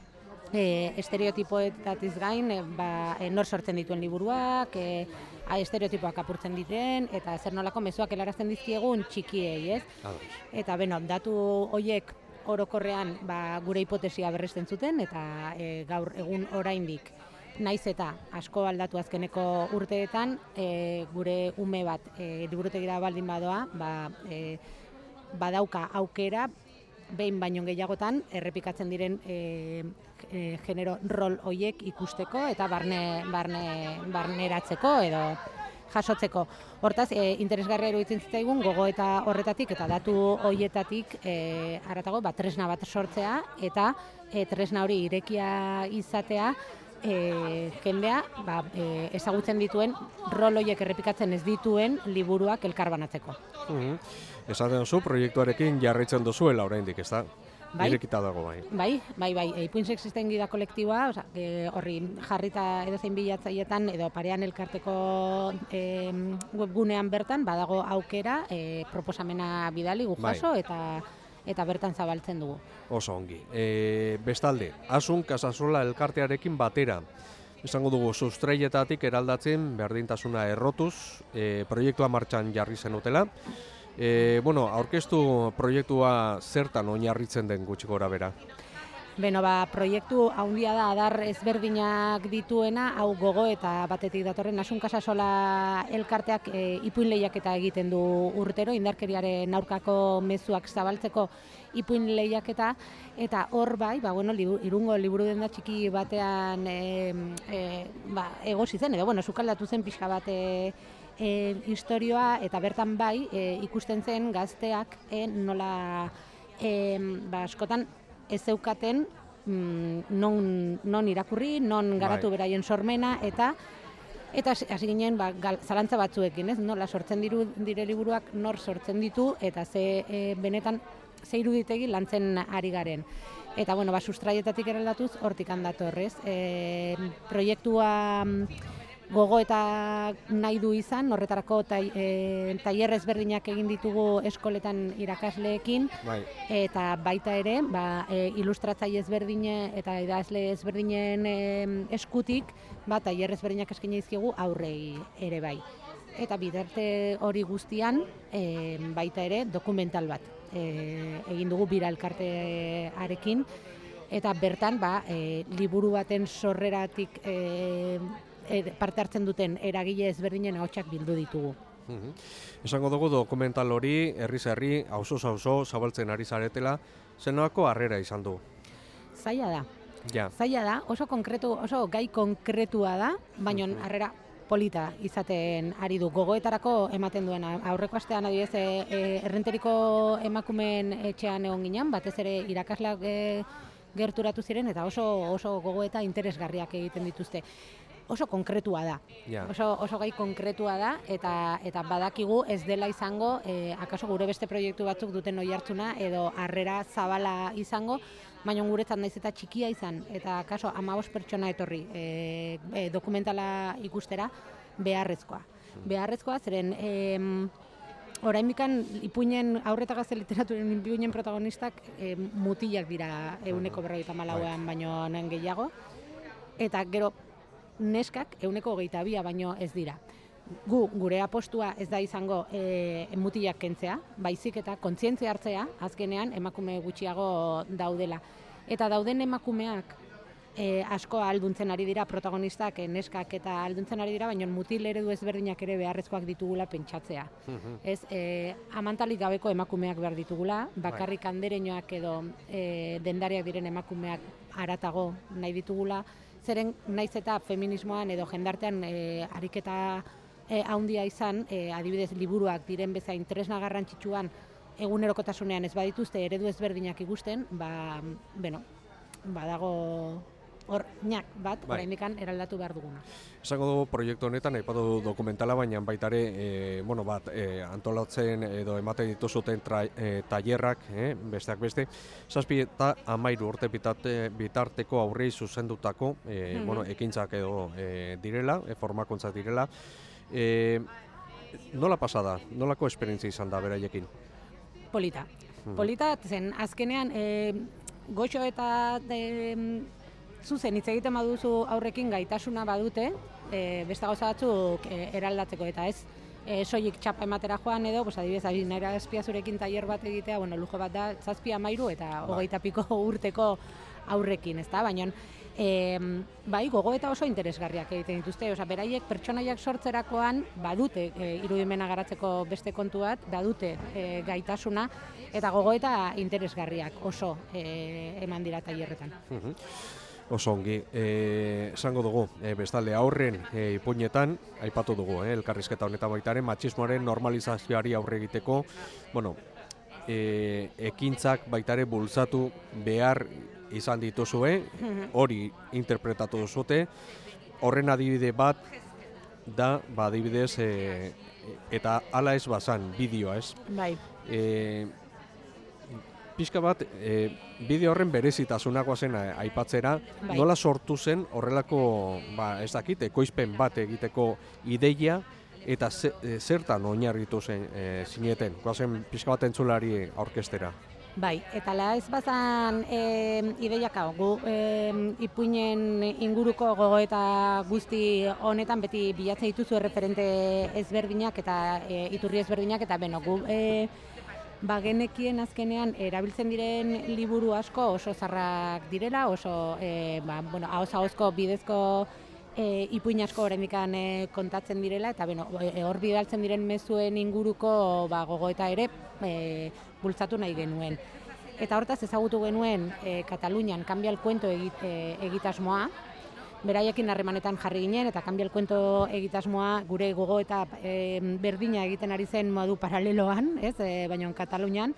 e, estereotipoetatiz gain, e, ba, e, nor sortzen dituen liburuak, e, a, estereotipoak apurtzen diren, eta zer nolako mezuak helarazten dizkiegun txikiei, ez? Eta, beno, datu horiek orokorrean ba, gure hipotesia berresten zuten, eta e, gaur egun oraindik naiz eta asko aldatu azkeneko urteetan, e, gure ume bat e, liburutegira baldin badoa, ba, e, badauka aukera, behin baino gehiagotan, errepikatzen diren e, e, genero rol hoiek ikusteko eta barne, barne, barneratzeko edo jasotzeko. Hortaz, e, interesgarria iruditzen zitzaigun gogo eta horretatik eta datu hoietatik e, haratago ba, tresna bat sortzea eta e, tresna hori irekia izatea e, jendea ba, e, ezagutzen dituen rol hoiek errepikatzen ez dituen liburuak elkarbanatzeko. Mhm. Esaten duzu, proiektuarekin jarraitzen duzuela oraindik, ez da? Bai. Irekita dago bai. Bai, bai, bai. Ipuin sexisten gida kolektiboa, osea, e, horri jarrita edozein bilatzailetan edo parean elkarteko e, webgunean bertan badago aukera e, proposamena bidali gu jaso Bai. eta eta bertan zabaltzen dugu. Oso ongi. E, bestalde, Asun Casasola elkartearekin batera. Esango dugu sustraietatik eraldatzen berdintasuna errotuz, e, proiektua martxan jarri zenutela. E, bueno, aurkeztu proiektua zertan oinarritzen den gutxi gora bera? Beno, ba, proiektu handia da adar ezberdinak dituena, hau gogo eta batetik datorren Asun Casasola elkarteak e, ipuin lehiaketa egiten du urtero, indarkeriaren aurkako mezuak zabaltzeko ipuin lehiaketa, eta hor bai, ba, bueno, libu, irungo liburu denda txiki batean e, e, ba, egosi zen, edo bueno, sukaldatu zen pixka bat e, e, historioa, eta bertan bai e, ikusten zen gazteak e, nola e, ba, askotan ez zeukaten mm, non, non irakurri, non garatu Bai. beraien sormena, eta eta hasi ginen ba, gal, zalantza batzuekin, ez? Nola sortzen diru, dire liburuak, nor sortzen ditu, eta ze e, benetan ze iruditegi lantzen ari garen. Eta bueno, ba, sustraietatik eraldatuz hortik handatorrez. E, proiektua gogo eta nahi du izan, horretarako tai, e, tailer ezberdinak egin ditugu eskoletan irakasleekin, Bai. eta baita ere, ba, e, ilustratzaile ezberdine eta idazle ezberdinen e, eskutik, ba, tailer ezberdinak eskaini dizkigu aurrei ere bai. Eta bidarte hori guztian, e, baita ere, dokumental bat e, egin dugu bira elkartearekin, eta bertan, ba, e, liburu baten sorreratik e, parte hartzen duten eragile ezberdinen ahotsak bildu ditugu. Mhm. Esango dugu dokumental hori, herriz herri, auzoz auzo, zabaltzen ari zaretela, zenolako harrera izan du? Zaila da. Ja. Zaila da, oso konkretu, oso gai konkretua da, baina Mhm. harrera polita izaten ari du. Gogoetarako ematen duena. Aurreko astean adibidez, e, e, errenteriko emakumeen etxean egon ginen, batez ere irakasleak e, gerturatu ziren, eta oso, oso gogoeta interesgarriak egiten dituzte. Oso konkretua da. Ja. Oso, oso gai konkretua da, eta eta badakigu ez dela izango, e, akaso gure beste proiektu batzuk duten oihartzuna edo harrera zabala izango, baina guretzat naiz eta txikia izan, eta akaso hamabost pertsona etorri e, e, dokumentala ikustera beharrezkoa. Beharrezkoa, zeren em, oraindikan ipuinen aurreta gazte literaturen ipuinen protagonistak e, mutilak dira ehuneko berrogeita hamalauan baino nen gehiago, eta gero neskak ehuneko hogeita bia baino ez dira. Gu, gure apostua ez da izango e, mutilak kentzea, baizik eta kontzientzia hartzea, azkenean emakume gutxiago daudela. Eta dauden emakumeak e, asko ahalduntzen ari dira, protagonistak e, neskak eta ahalduntzen ari dira, baina mutil eredu ezberdinak ere beharrezkoak ditugula pentsatzea. Mhm. Ez, e, amantalik gabeko emakumeak behar ditugula, bakarrik andereñoak edo e, dendariak diren emakumeak haratago nahi ditugula, zeren naiz eta feminismoan edo jendartean e, ariketa e, handia izan, e, adibidez liburuak diren bezain tresna garrantzitsuan egunerokotasunean ez badituzte eredu ezberdinak ikusten, ba, bueno, badago hor ñak bat, Bai. oraindikan eraldatu behar duguna. Esango dugu proiektu honetan, aipatu dokumentala, baina baita ere, e, bueno, bat, e, antolatzen edo ematen dituzuten tra, e, tailerrak, e, besteak beste, zazpi eta amairu urte bitate, bitarteko aurrei zuzendutako, e, Mhm. bueno, ekintzak edo e, direla, e, formakuntzak direla. E, nola pasada, nolako esperientzia izan da beraiekin? Polita. Mhm. Polita, zen azkenean, e, goxo eta de, zuzen hitz egiten baduzu aurrekin gaitasuna badute, e, beste gauza batzuk e, eraldatzeko, eta ez e, soilik txapa ematera joan edo, pues, adibidez, Ainara Azpiazurekin tailer bat egitea, bueno, lujo bat da, zazpi amairu eta Bai. hogeita piko urteko aurrekin, ezta? Baina E, bai, gogo eta oso interesgarriak egiten dituzte, osea, beraiek pertsonaiak sortzerakoan badute e, irudimena garatzeko beste kontu bat, badute e, gaitasuna eta gogo eta interesgarriak oso e, eman dira tailerretan. Mhm. Oso ongi, e, esango dugu, e, bestalde aurren e, ipuinetan, aipatu dugu, e, elkarrizketa honetan baitaren, matxismoaren normalizazioari aurre egiteko, bueno, e, ekintzak baitare bultzatu behar izan dituzue, hori interpretatu duzute, horren adibide bat da, ba, adibidez, e, eta hala ez bazan, bideoa ez. Bai. E, pixka bat, e, bideo horren berezitasunakoa zen aipatzera, bai. Nola sortu zen horrelako, ba, ez dakit, ekoizpen bat egiteko ideia, eta ze, e, zertan oinarritu zen e, zineten, goazen pixka bat entzulari aurkestera. Bai, eta la ez bazan e, ideiak hau, gu e, ipuinen inguruko gogoeta guzti honetan beti bilatzen dituzu erreferente ezberdinak eta e, iturri ezberdinak, eta beno, gu e, bagenekien azkenean erabiltzen diren liburu asko oso zarrak direla, oso e, ba, bueno, ahoz-ahozko bidezko E, ipuin asko oraindikan e, kontatzen direla, eta beno, e, hor bidaltzen diren mezuen inguruko ba, gogoeta ere e, bultzatu nahi genuen. Eta hortaz ezagutu genuen e, Katalunian Cambia el Cuento egit, e, egitasmoa, beraiekin harremanetan jarri ginen, eta Cambia el Cuento egitasmoa gure gogoeta e, berdina egiten ari zen modu paraleloan, ez, e, baina Katalunian,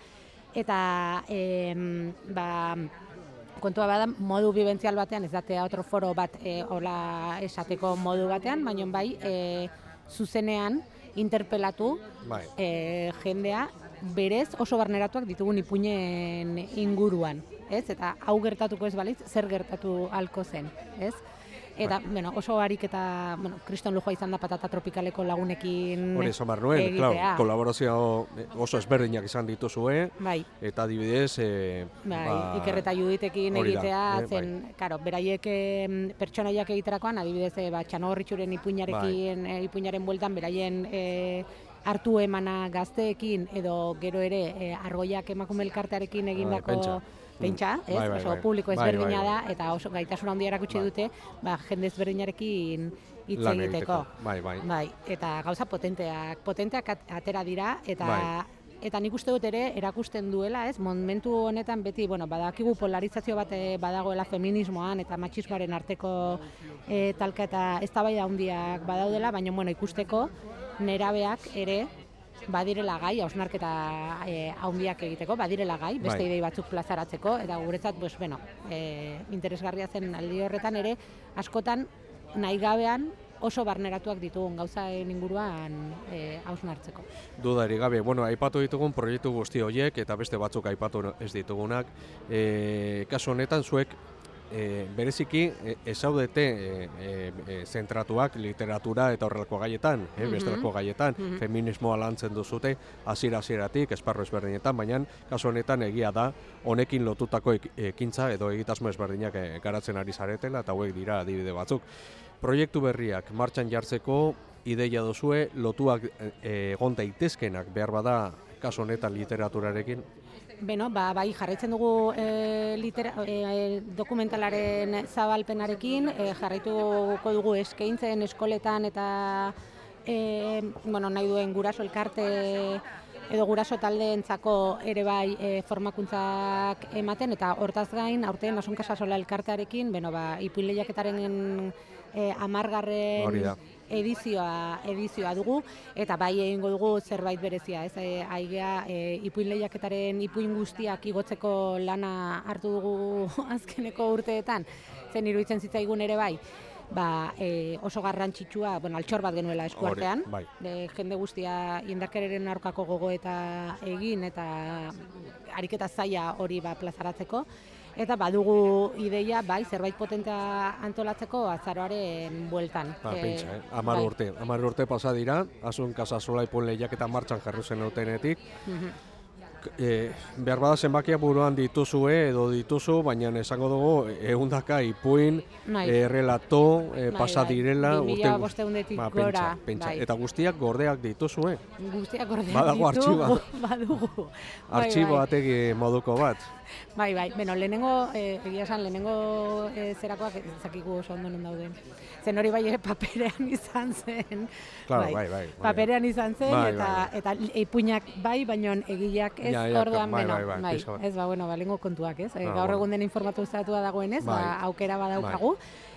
eta e, ba, kontua bada modu bibentzial batean, ez da teatro foro bat e, hola esateko modu batean, baina bai e, zuzenean interpelatu bai. e, jendea berez oso barneratuak ditugun ipuinen inguruan, ez? Eta hau gertatuko ez balitz, zer gertatu halko zen, ez? Eta, bai. bueno, oso harik eta, bueno, kriston lujoa izan da Patata Tropikaleko lagunekin Hori esan behar nuen, klar, kolaborazio oso ezberdinak izan dituzue, bai. Eta adibidez, e, bai, ba, Iker eta Juditekin egitea, da, eh, zen, bai. karo, beraiek e, pertsonaiak egiterakoan, adibidez, e, ba, Txanogorritxuren ipuinarekin, bai. e, ipuinaren bueltan, beraien e, hartu emana gazteekin, edo gero ere, e, argoiak emakume elkartearekin egindako... Bai, pentsa. Pentsa, ez? Bai, bai, oso bai. publiko Bai, ezberdina bai, bai. da, eta oso gaitasun handia erakutsi bai. dute, ba, jende ezberdinarekin hitz Lan egiteko. Bai, bai. Bai, eta gauza potenteak, potenteak at- atera dira, eta Bai. eta nik uste dut ere erakusten duela, ez? Momentu honetan beti, bueno, badakigu polarizazio bat eh, badagoela feminismoan eta matxismoaren arteko e, talka eta eztabaida handiak badaudela, baina bueno, ikusteko nerabeak ere badirela gai, hausnarketa e, handiak egiteko, badirela gai, beste Bai. idei batzuk plazaratzeko, eta guretzat, pues, bueno, e, interesgarria zen aldi horretan ere, askotan nahi gabean oso barneratuak ditugun gauzaen inguruan e, hausnartzeko. Dudarik gabe, bueno, aipatu ditugun proiektu guzti horiek eta beste batzuk aipatu ez ditugunak. E, kasu honetan zuek e, bereziki e, ezaudete e, e, zentratuak literatura eta horrelako gaietan, e, bestelako gaietan, Mhm. feminismoa lantzen duzute hasiera-hasieratik, esparru ezberdinetan, baina kasu honetan egia da honekin lotutako ek, ekintza edo egitasmo ezberdinak e, garatzen ari zaretela, eta hauek dira adibide batzuk. Proiektu berriak martxan jartzeko ideia duzue, lotuak e, egon daitezkenak behar bada kasu honetan literaturarekin? Beno, ba, bai, jarraitzen dugu e, litera, e, dokumentalaren zabalpenarekin, e, jarraituko dugu eskaintzen eskoletan eta e, bueno, nahi duen guraso elkarte edo guraso taldeentzako ere bai e, formakuntzak ematen, eta hortaz gain, aurten Asun Casasola elkartearekin, beno, ba, ipuin lehiaketaren e, amargarren Hori da. edizioa edizioa dugu, eta bai egingo dugu zerbait berezia, ez? E, aigea e, ipuin lehiaketaren ipuin guztiak igotzeko lana hartu dugu azkeneko urteetan, zen iruditzen zitzaigun ere bai, ba, e, oso garrantzitsua, bueno, altxor bat genuela eskuartean, Hori, bai. e, jende guztia indarkeriaren aurkako gogoeta egin eta ariketa zaila hori ba plazaratzeko. Eta badugu ideia, bai, zerbait potentea antolatzeko azaroaren bueltan. Ba, Eh, pentsa, eh? Amar bai. urte. Amar urte pasa dira, Asun Casasola ipuin lehiaketa martxan jarri zen utenetik. Mhm. e, behar bada zenbakia buruan dituzue edo dituzu, baina esango dugu ehundaka ipuin, Bai. e, relato, e, Bai, pasa bai. direla, bi mila bostehundetik ba, gora, pentsa, pentsa. bai. Eta guztiak gordeak dituzue. Guztiak ordeak Badago artxiba. ditugu, badugu. Bai, Artxibo bai. ategi moduko bat. Bai, bai, beno, lehenengo, eh, egia esan, lehenengo eh, zerakoak ez zakigu oso ondo non dauden. Zen hori bai ere paperean izan zen. Claro, bai, bai, bai. Paperean izan zen, Bai, eta, bai, eta ipuinak bai, baina egileak ez, Ja, ja, orduan, bai, beno, bai, bai, bai, pixka bat. ez, ba, bueno, ba, lehengo kontuak, ez? Eh, Ah, gaur bueno. egun den informatuzatua dagoenez, Bai. ba, aukera badaukagu.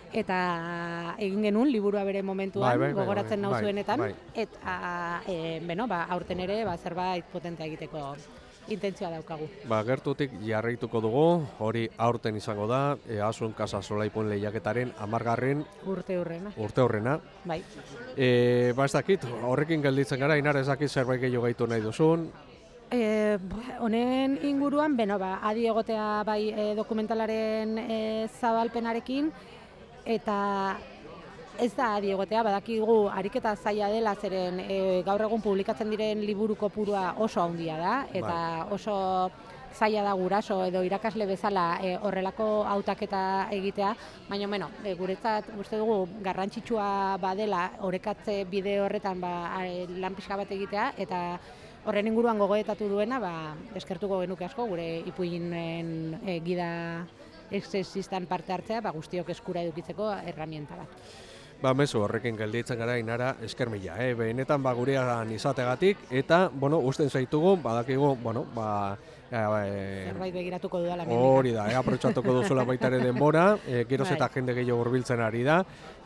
Eta egin genuen liburua bere momentuan, Bai, bai, bai, gogoratzen bai, nauzuenetan, bai. eta e, beno, ba, aurten ere ba, zerbait potentea egiteko intentzioa daukagu. Ba, gertutik jarraituko dugu, hori aurten izango da, e, Asun Kasa Solaipun lehiaketaren amargarren Urte hurrena, urte horrena. bai. E, ba, ez dakit, horrekin gelditzen gara, Inar ez dakit zerbait gehiago gaitu nahi duzun. E, honen inguruan, beno, ba, adi egotea bai e, dokumentalaren e, zabalpenarekin, eta ez da adi egotea, badakigu ariketa zaila dela, zeren e, gaur egun publikatzen diren liburu kopurua oso handia da, eta oso zaila da guraso edo irakasle bezala e, horrelako hautaketa egitea, baina bueno, e, guretzat uste dugu garrantzitsua badela orekatze bide horretan ba, e, lan pixka bat egitea, eta horren inguruan gogoetatu duena, ba, eskertuko genuke asko, gure ipuinen e, gida exesistan parte hartzea, ba, guztiok eskura edukitzeko erramienta bat. Ba, mezu horrekin gelditzen gara, Inara, esker mila, eh? Benetan ba, gurean izategatik, eta, bueno, usten zaitugu, badakigu, bueno, ba... E, Zerbait begiratuko dudala hori da, eh? Aprotxatuko duzula baita ere denbora, e, geroz eta Bai. jende gehiago hurbiltzen ari da,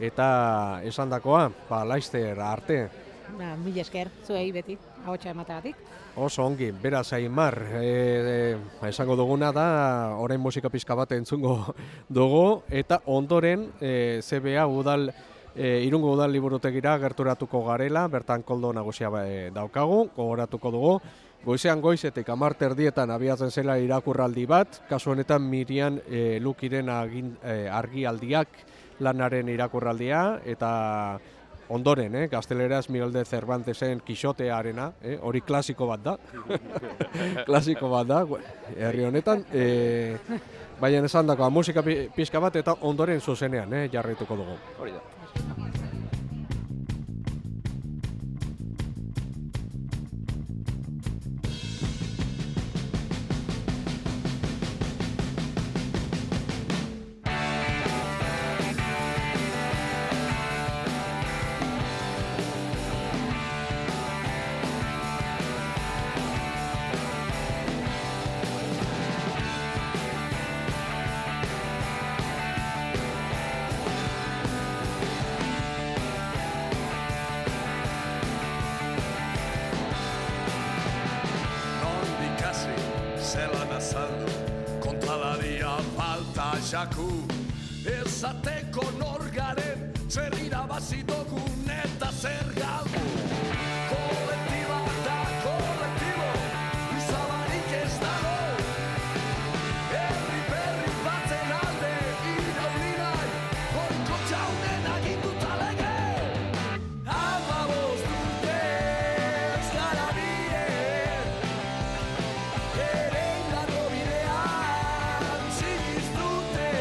eta esandakoa, ba, laizter arte. Ba, mil esker, zuei beti, ahotsa emategatik. Oso ongi, beraz Aimar, e, e, esango duguna da, orain musika pixka bat entzungo dugu, eta ondoren e, Z B A udal, e, Irungo udal liburutegira gerturatuko garela, bertan koldo nagusia e, daukagu, gogoratuko dugu. Goizean goizetik hamar erdietan abiatzen zela irakurraldi bat, kasu honetan Mirian e, Lukiren agin, e, argialdiak lanaren irakurraldia, eta ondoren, eh, gazteleraz Miguel de Cervantesen Kixotearena, eh, hori klasiko bat da. Klasiko bat da, herri honetan. Eh, baina esan dakoa, musika pixka bat eta ondoren zuzenean, eh, jarraituko dugu. Hori da. Zelan azaldu, kontalaria falta jaku. Ezateko norgaren, zer irabazi dugun eta zer galdu. Kolektiba da kolektibo, izabarik ez dago. Herri berri batzen alde, irauli nahi, goiko txaunen aginduta lege. Hamabost urte ez gara bien, ereindako bidean sinistute.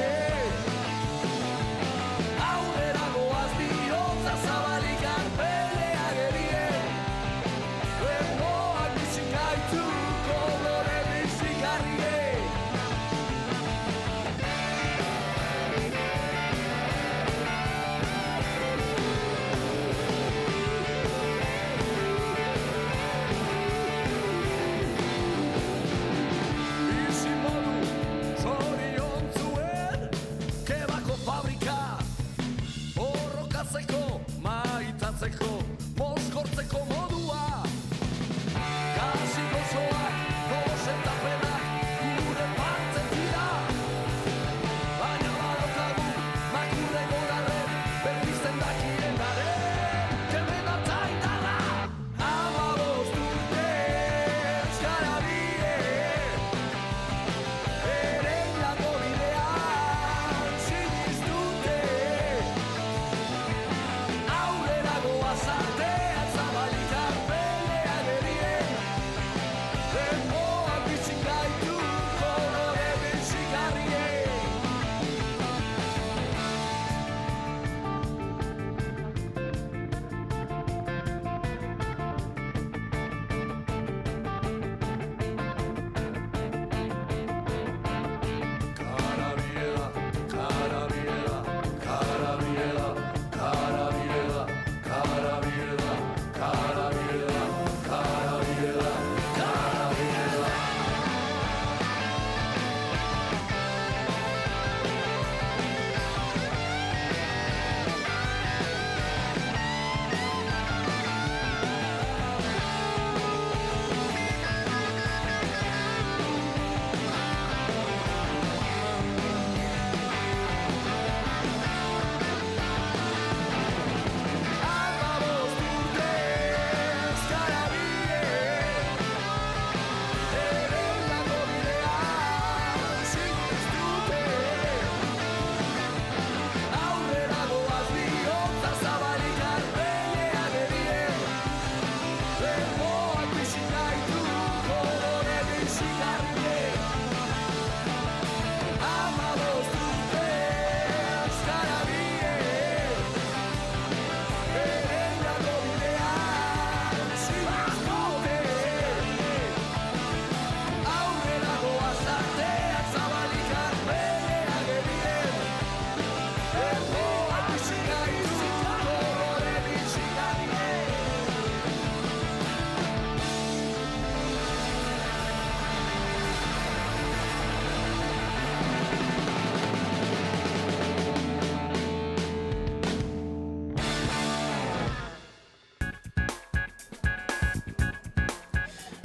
Aurrera goaz bihotza zabalik arpelea gerien, lehengoak bizik gaitu kolore bizigarriek. Bizi modu zoriontzuen, kebako fabrika, borrokatzeko, maitatzeko, mozkortzeko modua. Gazi gozoak, gozetapenak, gure partzen dira. Baina badokagu, makurre goraren, berpizten dakien garen, kemena tainara. Hamabost urte ez gara bien, ereindako bidean sinistute. Aurrera goaz artean zabalik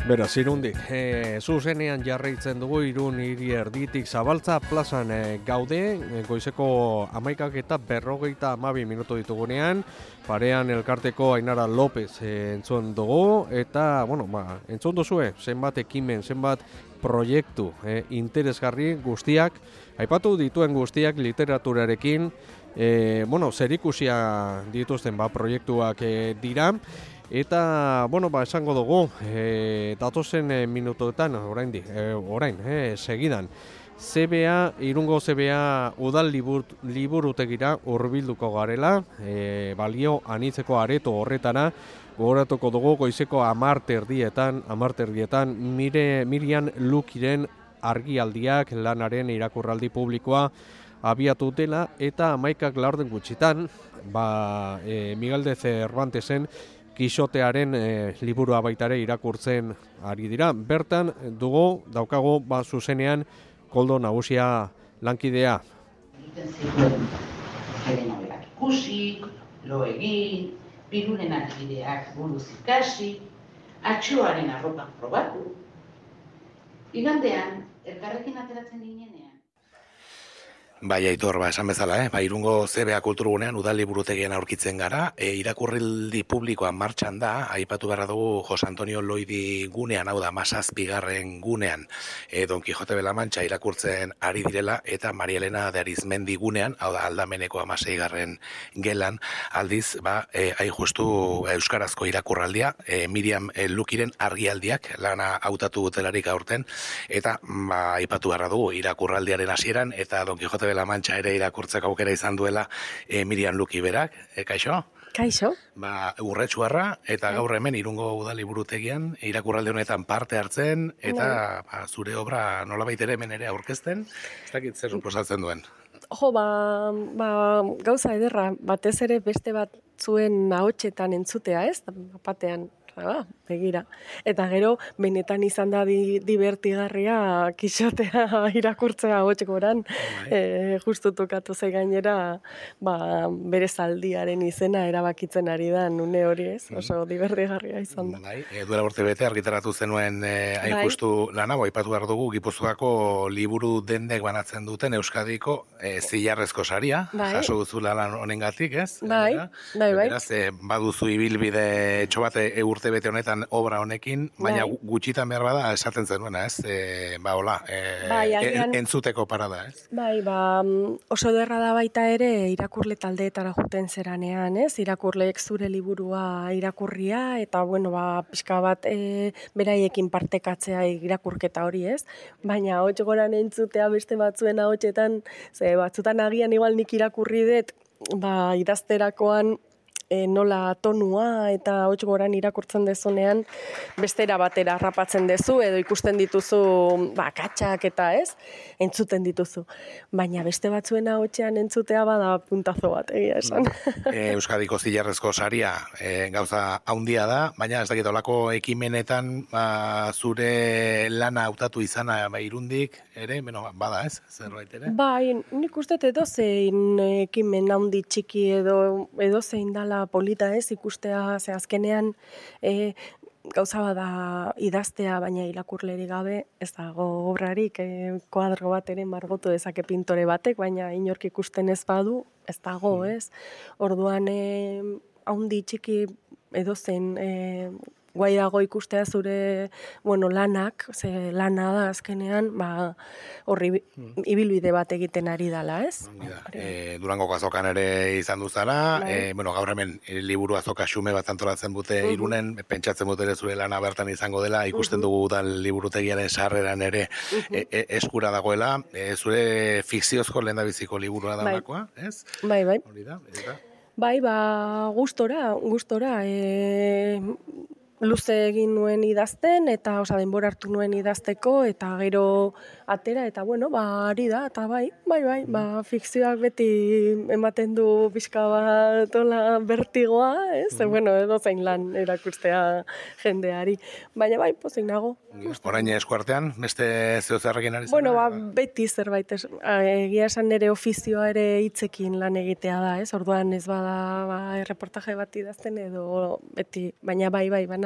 Beraz, irundik, e, zuzenean jarraitzen dugu Irun hiri erditik Zabaltza plazan e, gaude, e, goizeko hamaikak eta berrogeita hamabi minutu ditugunean, parean elkarteko Ainara López e, entzun dugu, eta, bueno, ba, entzun duzue, zenbat ekimen, zenbat proiektu e, interesgarri guztiak, aipatu dituen guztiak literaturarekin, e, bueno, zerikusia dituzten ba, proiektuak e, dira, eta, bueno, ba, esango dugu, e, datozen e, minutuetan, orain di, e, orain, e, segidan, Z B A, Irungo Z B A udal libur, liburutegira hurbilduko garela, e, balio anitzeko areto horretara, gogoratuko dugu goizeko amarterdietan, amarterdietan, mire, Miriam Lukiren argialdiak lanaren irakurraldi publikoa abiatu dela, eta hamaikak laurden gutxitan, ba, e, Miguel de Cervantesen Kixotearen e, liburua baitare irakurtzen ari dira. Bertan dugu, daukago, ba, zuzenean, Koldo Nagusia lankidea. Egiten zituen telenovela ikusi, lo egin, pirunen adibideak buruz ikasi, atxoaren arropak probatu. Igandean, elkarrekin ateratzen ginenean. Bai, Aitor, ba, esan bezala, eh? Ba, Irungo Z B A kulturgunean udal liburutegian aurkitzen gara, e, irakurrildi publikoan martxan da, aipatu beharra dugu Jose Antonio Loidi gunean, hau da, Mazazpigarren gunean, e, Don Quijote de la Mancha irakurtzen ari direla, eta Maria Elena de Arizmendi gunean, hau da, Aldameneko amaseigarren gelan, aldiz, ba, e, hai justu euskarazko irakurraldia, e, Miriam e, Lukiren argialdiak lana hautatu dutelarik aurten, eta, ba, aipatu beharra dugu irakurraldiaren hasieran, eta Don Quijote de La Mancha ere irakurtzeko aukera izan duela e, Miriam Luki berak, e, kaixo? Kaixo. Ba, urretsuarra, eta gaur hemen Irungo udaliburutegian irakurralde honetan parte hartzen, eta ba, zure obra nolabait ere hemen ere aurkezten, ez dakit zer suposatzen duen. Jo, ba, ba, gauza ederra, batez ere beste bat zuen ahotsetan entzutea, ez? Batean, ba, begira. Eta gero, benetan izan da di, divertigarria Kixotea irakurtzea ahots goran, e, justu tokatu ze gainera, ba, bere zaldiaren izena erabakitzen ari da, nune hori ez, oso divertigarria izan da. Bai, e, duela urte bete argitaratu zenuen e, hain justu lana, aipatu behar dugu, Gipuzkoako liburu dendek banatzen duten Euskadiko e, zilarrezko saria, bai. Jaso duzula lan honengatik, ez? Bai, bai, bai. Beraz, e, baduzu ibilbide etxobate e, urte bete honetan obra honekin, baina bai. Gutxitan behar bada esaten zenuena, ez? E, ba, hola, e, bai, agian, entzuteko parada, ez? Bai, ba, oso derra da baita ere irakurle taldeetara juten zeranean, ez? Irakurleek zure liburua irakurria, eta, bueno, ba, pixka bat e, beraiekin partekatzea irakurketa hori, ez? Baina, hots goran entzutea beste batzuen ahotsetan, ze batzutan agian igual nik irakurri dut, ba, idazterakoan, E, nola tonua eta hots goran irakurtzen dezunean bestera batera harrapatzen dezu edo ikusten dituzu ba, katxak eta ez, entzuten dituzu. Baina beste batzuen ahotsean entzutea bada puntazo bat, egia esan. E, Euskadiko zilarrezko saria e, gauza haundia da, baina ez dakit olako ekimenetan ba, zure lana hautatu izana ba, Irundik ere, bueno, bada ez, zerbait ere? Bai, nik uste edozein ekimen haundi txiki edo edozein dala polita ez, ikustea, ze azkenean e, gauza bada idaztea, baina irakurleri gabe, ez dago obrarik, e, kuadro bat ere margotu dezake pintore batek, baina inork ikusten ez badu, ez dago, ez? Orduan, e, haundi txiki edozen, e, guai dago ikustea zure, bueno, lanak, ze lana da azkenean, ba, horri ibilbide bat egiten ari dela, ez? E, Durangoko azokan ere izan duzara, e, bueno, gaur hemen e, liburu azoka xume bat antolatzen dute Irunen, uh -huh. pentsatzen dute ere zure lana bertan izango dela, ikusten uh -huh. dugu udal liburutegiaren sarreran ere uh -huh. e, e, eskura dagoela, e, zure fikziozko lehendabiziko liburua da dakoa, ez? Bai, bai. Hori da, eta? Bai, ba, gustora, gustora, e, luze egin nuen idazten, eta osa denbora hartu nuen idazteko, eta gero atera, eta bueno, ba, ari da, eta bai, bai, bai, ba, fikzioak beti ematen du pixka bat ola bertigoa, ez? Mm. Bueno, edo zein lan erakustea jendeari. Baina bai, pozik nago. Orain eskuartean, beste zeozerrekin ari zara? Bueno, ba, beti zerbait, ez, egia esan ere ofizioa ere hitzekin lan egitea da, ez? Orduan ez bada ba, erreportaje bat idazten edo beti, baina bai, bai, bana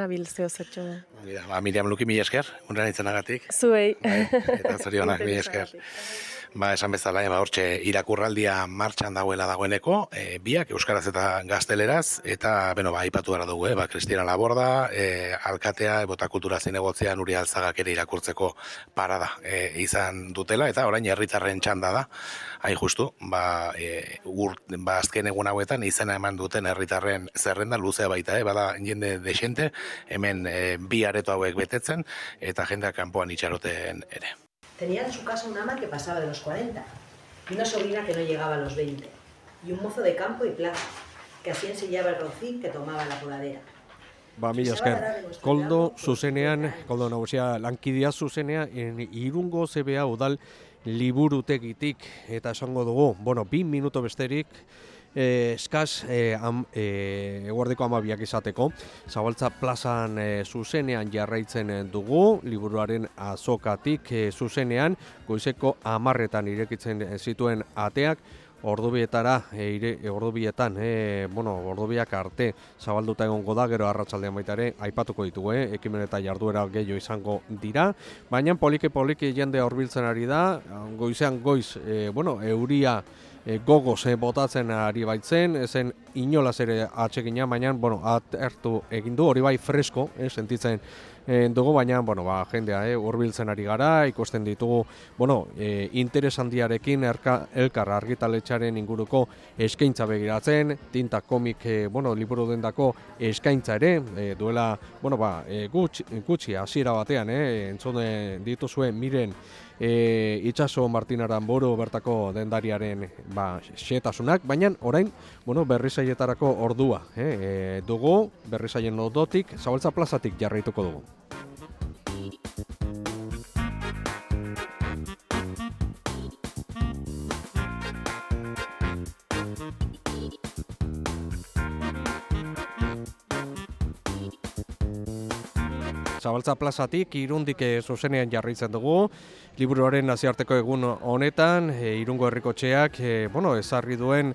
gabil zeo zertxo. Mira, ba, Miriam Luki, mila esker, unran itzenagatik. Zuei. Bai, eta zorionak, mila esker. Ba, esan bezala, ba, hortxe irakurraldia martxan dagoela dagoeneko, e, biak euskaraz eta gazteleraz, eta, beno, ba, aipatu gara dugu, eh? Ba, Kristina Laborda, e, alkatea, Bota Kultura Zinegotzia, Nuri Alzagak ere irakurtzeko parada e, izan dutela, eta orain herritarren txanda da, hain justu, ba, e, ur, ba, azken egun hauetan izena eman duten herritarren zerrenda luzea baita, eh? Bada jende desente, hemen e, bi areto hauek betetzen, eta jendeak kanpoan itxaroten ere. Tenía en su casa un ama que pasaba de los cuarenta y una sobrina que no llegaba a los veinte y un mozo de campo y plaza que así ensillaba el rocín que tomaba la podadera. Ba, mila esker, Koldo zuzenean, Koldo nagusia lankidea zuzenean, Irungo Z B A udal liburutegitik, eta esango dugu, bueno, bi minuto besterik, Eh, eskaz eh, am, eh, eguardeko amabiak izateko Zabaltza plazan eh, zuzenean jarraitzen dugu liburuaren azokatik eh, zuzenean goizeko amarretan irekitzen zituen ateak ordubietara, e, ire, ordubietan, e, bueno, ordubiak arte zabalduta egongo da, gero arratsaldean baita ere aipatuko ditugu, eh? Ekimen eta jarduera gehiago izango dira, baina poliki-poliki jende hurbiltzen ari da, goizean goiz, e, bueno, euria E, gogoz e, botatzen ari baitzen, ezen inolaz ere atsegina, baina, bueno, atertu egin du, hori bai fresko, eh, sentitzen e, dugu, baina, bueno, ba, jendea, eh, hurbiltzen ari gara, ikusten ditugu, bueno, e, interes handiarekin erka, elkar argitaletxaren inguruko eskaintza begiratzen, tinta komik, e, bueno, liburu dendako eskaintza ere, e, duela, bueno, ba, e, gutxi, gutxi hasiera batean, eh, entzune dituzue miren, E, Itxaso Martin Aranburu bertako dendariaren ba, xetasunak, baina orain bueno, berrizaietarako ordua eh, e, dugu, berrizaien odotik, Zabaltza plazatik jarraituko dugu. Zabaltza plazatik Irundik zuzenean jarraitzen dugu. Liburuaren nazioarteko egun honetan, e, Irungo herrikotxeak e, bueno, ezarri duen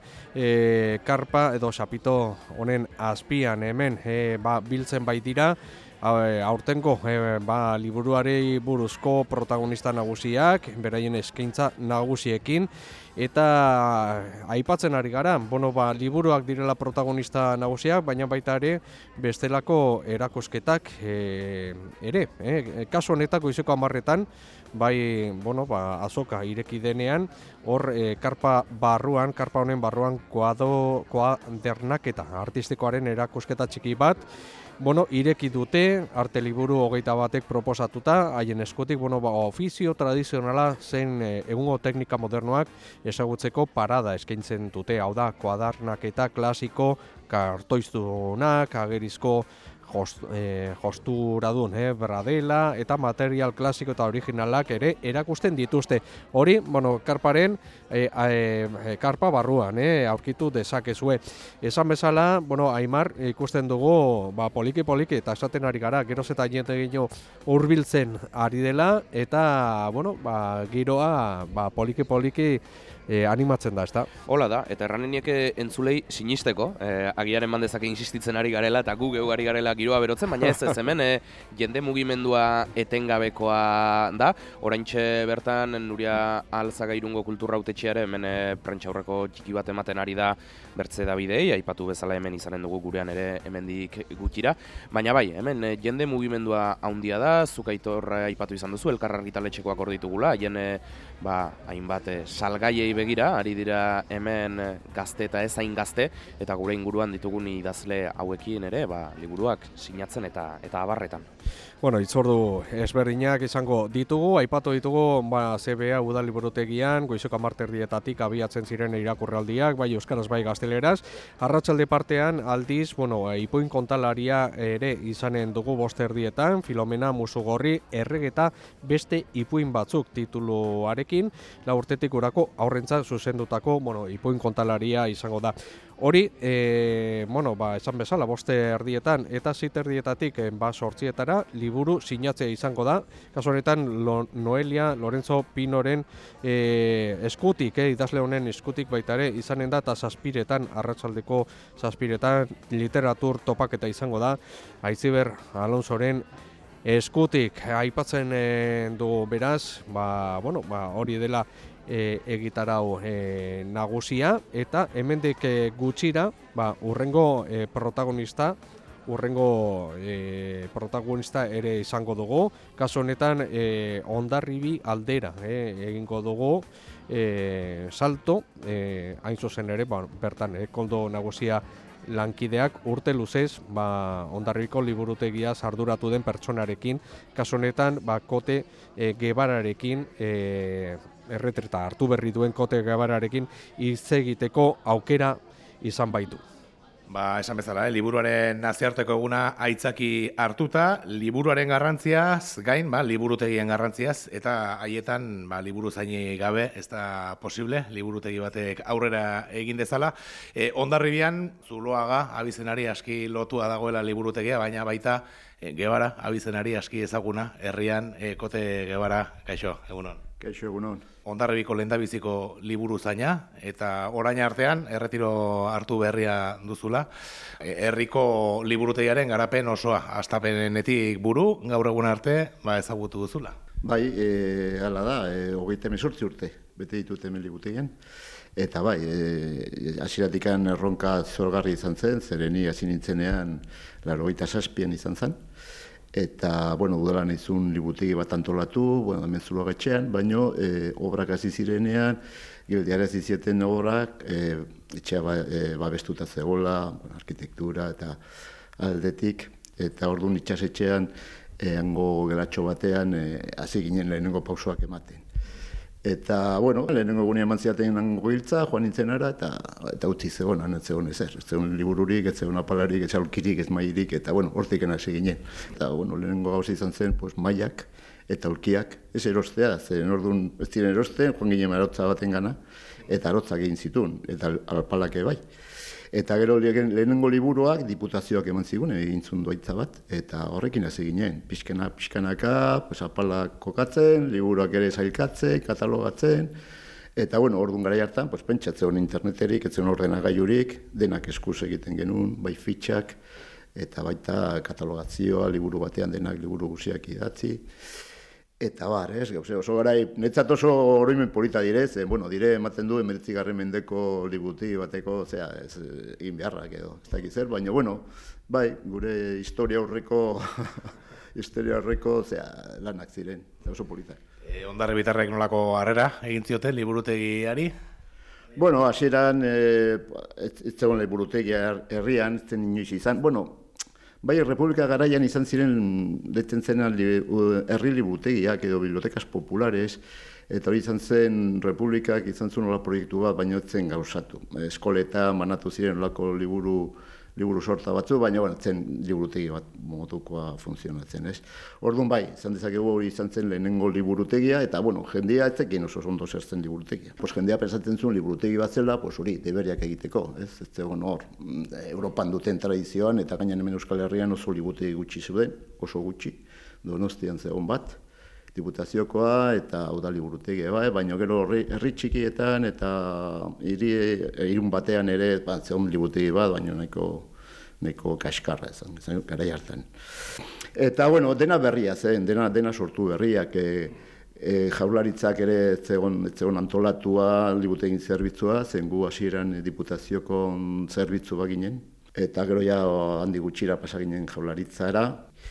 e, karpa edo xapito honen azpian hemen e, ba, biltzen baitira. Aurtengo e, ba, liburuarei buruzko protagonista nagusiak, beraien eskaintza nagusiekin, eta aipatzen ari gara, bueno, ba, liburuak direla protagonista nagusiak, baina baita ere bestelako erakusketak e, ere. E, kasu honetako izeko amarretan, bai, bueno, ba, azoka ireki denean, hor e, karpa barruan, karpa honen barruan koado, koadernaketa artistikoaren erakusketa txiki bat, bueno, ireki dute, arte liburu hogeita batek proposatuta, haien eskutik, bueno, ba, ofizio tradizionala zen e, egungo teknika modernoak ezagutzeko parada eskaintzen dute, hau da, koadernaketa klasiko, kartoiztunak, agerizko Host, eh, josturadun, eh, bradela eta material klasiko eta originalak ere erakusten dituzte. Hori, bueno, karparen eh, eh, karpa barruan eh, aurkitu dezakezue. Esan bezala, bueno, Aimar ikusten dugu ba, poliki-poliki eta esaten ari gara, geroz eta jente gehiago hurbiltzen ari dela eta, bueno, ba, giroa ba, poliki-poliki E, animatzen da, ezta? Hola da, eta erranenieke entzulei sinisteko, e, agiaren mandezake insistitzen ari garela eta gu geu ari garela giroa berotzen, baina ez ez hemen e, jende mugimendua etengabekoa da. Oraintxe bertan Nuria Alzaga Irungo Kultura Hautetxeare hemen e, prentxaurreko txiki bat ematen ari da bertze Davidei, aipatu bezala hemen izanen dugu gurean ere hemendik gutxira. Baina bai, hemen e, jende mugimendua handia da, zuk Aitor aipatu izan duzu, elkar argitaletxekoak hor ditugula, haien e, ba, hainbat e, salgaiei begira, ari dira hemen gazte eta ez hain gazte, eta gure inguruan ditugun idazle hauekin ere, ba, liburuak sinatzen eta eta abarretan. Bueno, itzordu ezberdinak izango ditugu, aipatu ditugu ba, Z B A udal liburutegian, goizeko hamarterdietatik abiatzen ziren irakurraldiak, bai euskaraz bai gazteleraz. Arratsalde partean aldiz, bueno, ipuin kontalaria ere izanen dugu bosterdietan, Filomena Musugorri erregeta beste ipuin batzuk tituluarekin, la urtetik urako aurrentzat zuzendutako, bueno, ipuin kontalaria izango da. Hori, e, bueno, ba, esan bezala, boste erdietan eta zit erdietatik e, ba, sortzietara liburu sinatzea izango da. Kasu honetan, Lo, Noelia Lorenzo Pinoren e, eskutik, e, idazle honen eskutik baita ere izanen da, eta zazpiretan, arratsaldeko zazpiretan literatur topaketa izango da. Aitziber Alonsoren eskutik aipatzen e, dugu beraz, ba, bueno, ba, hori dela E, egitarau e, nagusia, eta hemendik e, gutxira ba, urrengo e, protagonista urrengo e, protagonista ere izango dugu. Kasu honetan e, Hondarribi aldera e, egingo dugu e, salto, e, hain zuzen ere ba, bertan e, koldo nagusia lankideak urte luzez ba, Hondarribiko liburutegiaz arduratu den pertsonarekin, kasu honetan ba, Kote e, Gebararekin e, erretreta hartu berri duen Kote Gebararekin hitz egiteko aukera izan baitu. Ba, esan bezala, eh? liburuaren nazioarteko eguna aitzaki hartuta, liburuaren garrantziaz gain, ba, liburutegien garrantziaz, eta haietan ba, liburu zaini gabe, ez da posible, liburutegi batek aurrera egin dezala. E, Hondarribian, Zuloaga, abizenari aski lotua dagoela liburutegia, baina baita e, Gebara, abizenari aski ezaguna, herrian, e, Kote Gebara, kaixo, egunon. Kaixo, egunon. Hondarribiko lehendabiziko liburu zaina, eta orain artean, erretiro hartu berria duzula. Herriko liburutegiaren garapen osoa, hastapenetik buru, gaur egun arte, ba, ezagutu duzula. Bai, e, hala da, e, hogeita hemezortzi urte, bete ditut hemen liburutegian. Eta bai, e, hasieratikan erronka zorgarri izan zen, zereni hasi nintzenean, laurogeita zazpian izan zen. Eta, bueno, udalan izun libutegi bat antolatu, bueno, hemen Zuloaga etxean, baino e, obrak hasi zirenean, gildiarazi zieten obrak, e, etxea ba, e, babestuta zegoela, arkitektura eta aldetik, eta orduan itxasetxean, e, hango gelatxo batean, e, hasi ginen lehenengo pausoak ematen. Eta, bueno, lehenengo egunean eman ziaten hango giltza, joan nintzen ara, eta, eta utzi zegoen, ez zegoen ezer. Ez zegoen libururik, ez zegoen apalarik, ez aulkirik, ez mairik, eta, bueno, hortik hasi ginen. Eta, bueno, lehenengo gauza izan zen, pues, maiak eta aulkiak, ez erostea, zeren orduan ez diren erosten, joan ginen arotza baten gana, eta arotzak egin zituen, eta alpalake bai. Eta gero lehenengo liburuak diputazioak eman zigun, egin zuen doitza bat, eta horrekin hasi ginen, pixkana, pixkanaka, pues, apalak kokatzen, liburuak ere zailkatzen, katalogatzen, eta bueno, orduan gara hartan, pues, pentsatzen interneterik, etzen ordenagailurik, denak eskuz egiten genuen, bai fitxak, eta baita katalogazioa, liburu batean denak liburu guziak idatzi. Eta bar, ez, gauze, oso garai, netzat oso oroimen polita direz, eh, bueno, dire ematen du emeretzigarren mendeko liburuti bateko, zera, ez, egin beharrak edo, ez dakit zer, baina, bueno, bai, gure historia aurreko, historia aurreko, zera, lanak ziren, oso politak. E, Hondarribitarrek nolako harrera egin zioten liburutegiari? Bueno, hasieran, eh, ez, ez zegoen liburutegia herrian, ez zen inoiz izan, bueno, bai, Republika garaian izan ziren detzen zenan herri liburutegiak edo bibliotekas populares, eta hori izan zen Republikak izan zuen hola proiektu bat, baina ez zen gauzatu. Eskoleta manatu ziren olako liburu, liburu sorta batzu, baina bueno, zen liburutegi bat motukoa funtzionatzen, ez? Orduan bai, izan dezakegu hori izan zen lehenengo liburutegia, eta bueno, jendea ez zekin oso ondo zer zen liburutegia. Pues jendea pensatzen zuen liburutegi bat zela, pues hori, deberiak egiteko, ez? Ez zegoen hor, Europan duten tradizioan, eta gainan hemen Euskal Herrian oso liburutegi gutxi zuen, oso gutxi, Donostian zegoen bat, diputaziokoa eta udal liburutegia, bai, baina gero herri txikietan eta hiri irun batean ere ba, zegoen liburutegi bat, baina nahiko nahiko kaskarra izan, garai hartan. Eta bueno, dena berria zen, dena dena sortu berriak, e, e, jaurlaritzak ere zegoen zegoen antolatua liburutegin zerbitzua, zen gu hasieran diputazioko zerbitzu baginen, eta gero ja handi gutxira pasa ginen jaurlaritzara.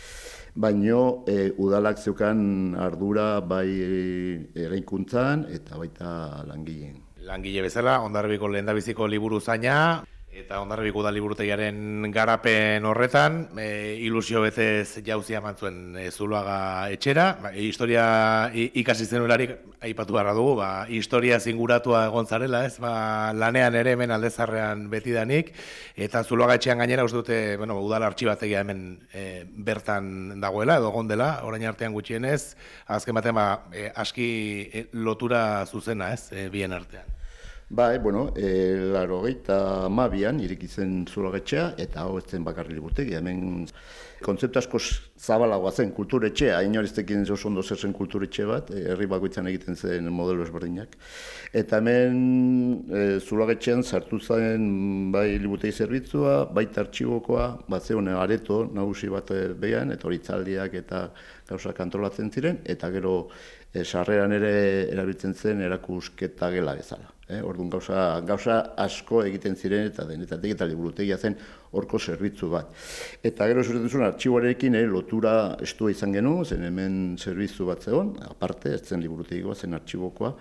Baino e, udalak zeukan ardura bai eraikuntzan eta baita langileen. Langile bezala, Hondarribiko lehendabiziko liburu zaina, eta Hondarribiko udal liburutegiaren garapen horretan, e, ilusio betez jauzia eman zuen e, Zuloaga etxera. Ba, e, historia i, ikasi zenuelarik aipatu beharra dugu, ba, historia zinguratua egon zarela, ez? Ba, lanean ere hemen aldezarrean betidanik, eta Zuloaga etxean gainera uste dute, bueno, udal artxibategia hemen e, bertan dagoela, edo egon dela, orain artean gutxienez, azken batean ba, e, aski e, lotura zuzena, ez, e, bien artean. Bai, bueno, e, laurogeita hamabian irekitzen Zuloagetxea, eta hau ez zen bakarrik liburutegi, hemen kontzeptu asko zabalagoa zen kulturetxea, inoriztekin oso ondo zer zen kulturetxe bat, herri bakoitzan egiten zen modelo ezberdinak. Eta hemen e, Zuloagetxean sartu zen bai liburutegi zerbitzua, baita artxibokoa, bat zeon areto nagusi bat behan, eta hori itzaldiak eta gauzak antolatzen ziren, eta gero e, sarreran ere erabiltzen zen erakusketa gela bezala. Eh, orduan gauza, gauza asko egiten ziren eta denetatik eta liburutegia zen horko zerbitzu bat. Eta gero zuretzen zuen artxiboarekin eh, lotura estua izan genuen, zen hemen zerbitzu bat zegoen, aparte, ez zen liburutegikoa, zen artxibokoa.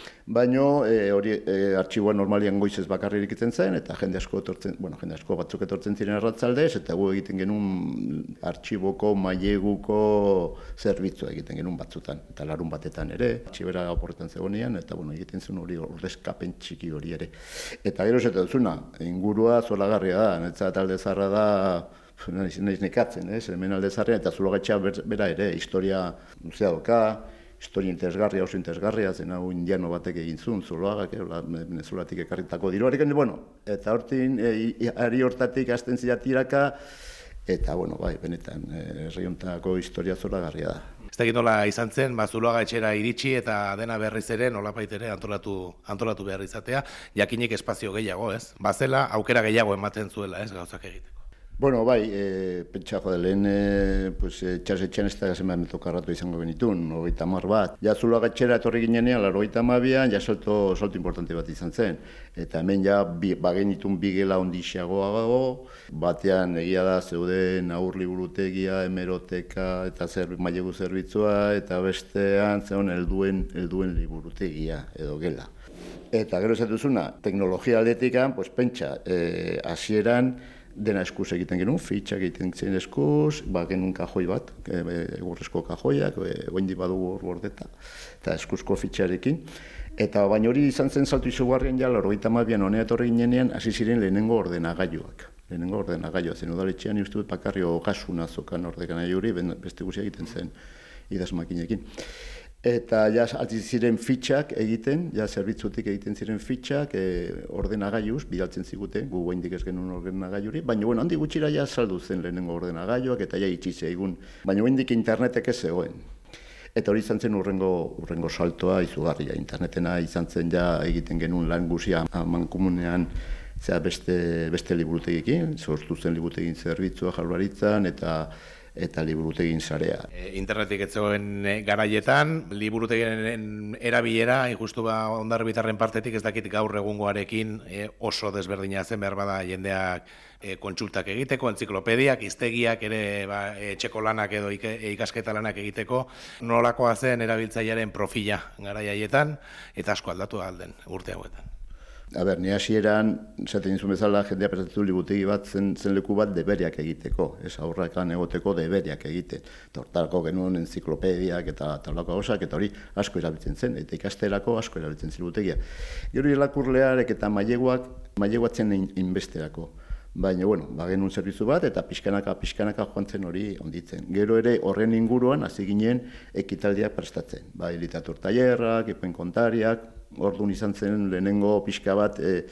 Baina e, hori e, artxiboa normalian goizez bakarri irikitzen zen, eta jende asko etortzen, bueno, jende asko batzuk etortzen ziren arratzaldez, eta gu egiten genuen artxiboko, maileguko zerbitzua egiten genuen batzutan, eta larun batetan ere, artxibera oporretan zegoenean, eta bueno, egiten zen hori ordezkapen txiki hori ere. Eta gero zeta duzuna, ingurua zolagarria da, netza talde zarra da, naiz, naiz nekatzen, eh? Hemen alde zarrean, eta Zuloagetxea bera ere, historia luzea doka, historia interesgarria, oso interesgarria, zen hau indiano batek egin zuen, Zuloagak, Venezuelatik ekarritako diruarekin, bueno, eta hortin, e, ari hortatik hasten zira tiraka, eta, bueno, bai, benetan, herri hontako historia zoragarria da. Ez da nola izan zen, ba, Zuloagetxera iritsi eta dena berriz ere, nolapait ere antolatu, antolatu behar izatea, jakinik espazio gehiago, ez? Bazela, aukera gehiago ematen zuela, ez, gauzak egiteko. Bueno, bai, e, pentsa jode, lehen e, pues, e, txasetxean ez da gazeman metokarratu izango genitun, hogeita hamar bat. Ja Zuloagetxera etorri ginenean, laurogeita hamabian, ja salto, salto importante bat izan zen. Eta hemen ja bi, bagenitun bigela ondixeagoa gago, batean egia da zeuden aur liburutegia, hemeroteka eta zer, mailegu zerbitzua, eta bestean zeuden helduen, helduen liburutegia edo gela. Eta gero ez duzuna, teknologia aldetikan, pues, pentsa, e, hasieran, dena eskuz egiten genuen, fitxak egiten zen eskuz, ba, genuen kajoi bat, egurrezko kajoiak, oindi badugu hor bordeta, eta eskuzko fitxarekin. Eta baina hori izan zen saltu izugarrian ja, laurogeita hamabian honea etorri ginenean, hasi ziren lehenengo ordenagailuak. Lehenengo ordenagailuak, zen udaletxean uste dut bakarrio gasuna zokan ordenagailu, beste guzia egiten zen idazmakinekin. Eta ja alti ziren fitxak egiten, ja zerbitzutik egiten ziren fitxak, e, ordenagailuz, bidaltzen ziguten, gu goindik ez genuen ordenagailuri, baina bueno, handi gutxira ja saldu zen lehenengo ordenagailuak eta ja itxi zeigun, baina goindik internetek ez zegoen. Eta hori izan zen urrengo, urrengo saltoa izugarria, internetena izan zen ja egiten genuen lan guzia mankomunean, zera beste, beste liburutegikin, sortu zen liburutegin zerbitzua Jaurlaritzan, eta eta liburutegin sarea. E, internetik ez zegoen garaietan, liburutegien erabilera, justu ba Hondarribitarren partetik ez dakit gaur egungoarekin e, oso desberdina zen behar bada jendeak e, kontsultak egiteko, entziklopediak, hiztegiak ere ba, etxeko lanak edo ike, ikasketa lanak egiteko, nolakoa zen erabiltzailearen profila garaiaietan, eta asko aldatu alden urte hauetan. A ber, ni hasieran, esaten dizun bezala, jendea prestatu libutegi bat zen, zen leku bat deberiak egiteko, ez aurrakan egoteko deberiak egiten. Eta hortarako genuen entziklopediak eta taulako gauzak, eta hori asko erabiltzen zen, eta ikasterako asko erabiltzen zen libutegia. Gero irakurlearek eta maileguak, maileguatzen inbesterako. Baina, bueno, ba, genuen zerbitzu bat, eta pixkanaka, pixkanaka joan zen hori onditzen. Gero ere horren inguruan, hasi ginen ekitaldiak prestatzen. Bai, literatur tailerrak, ipen kontariak, orduan izan zen lehenengo pixka bat e,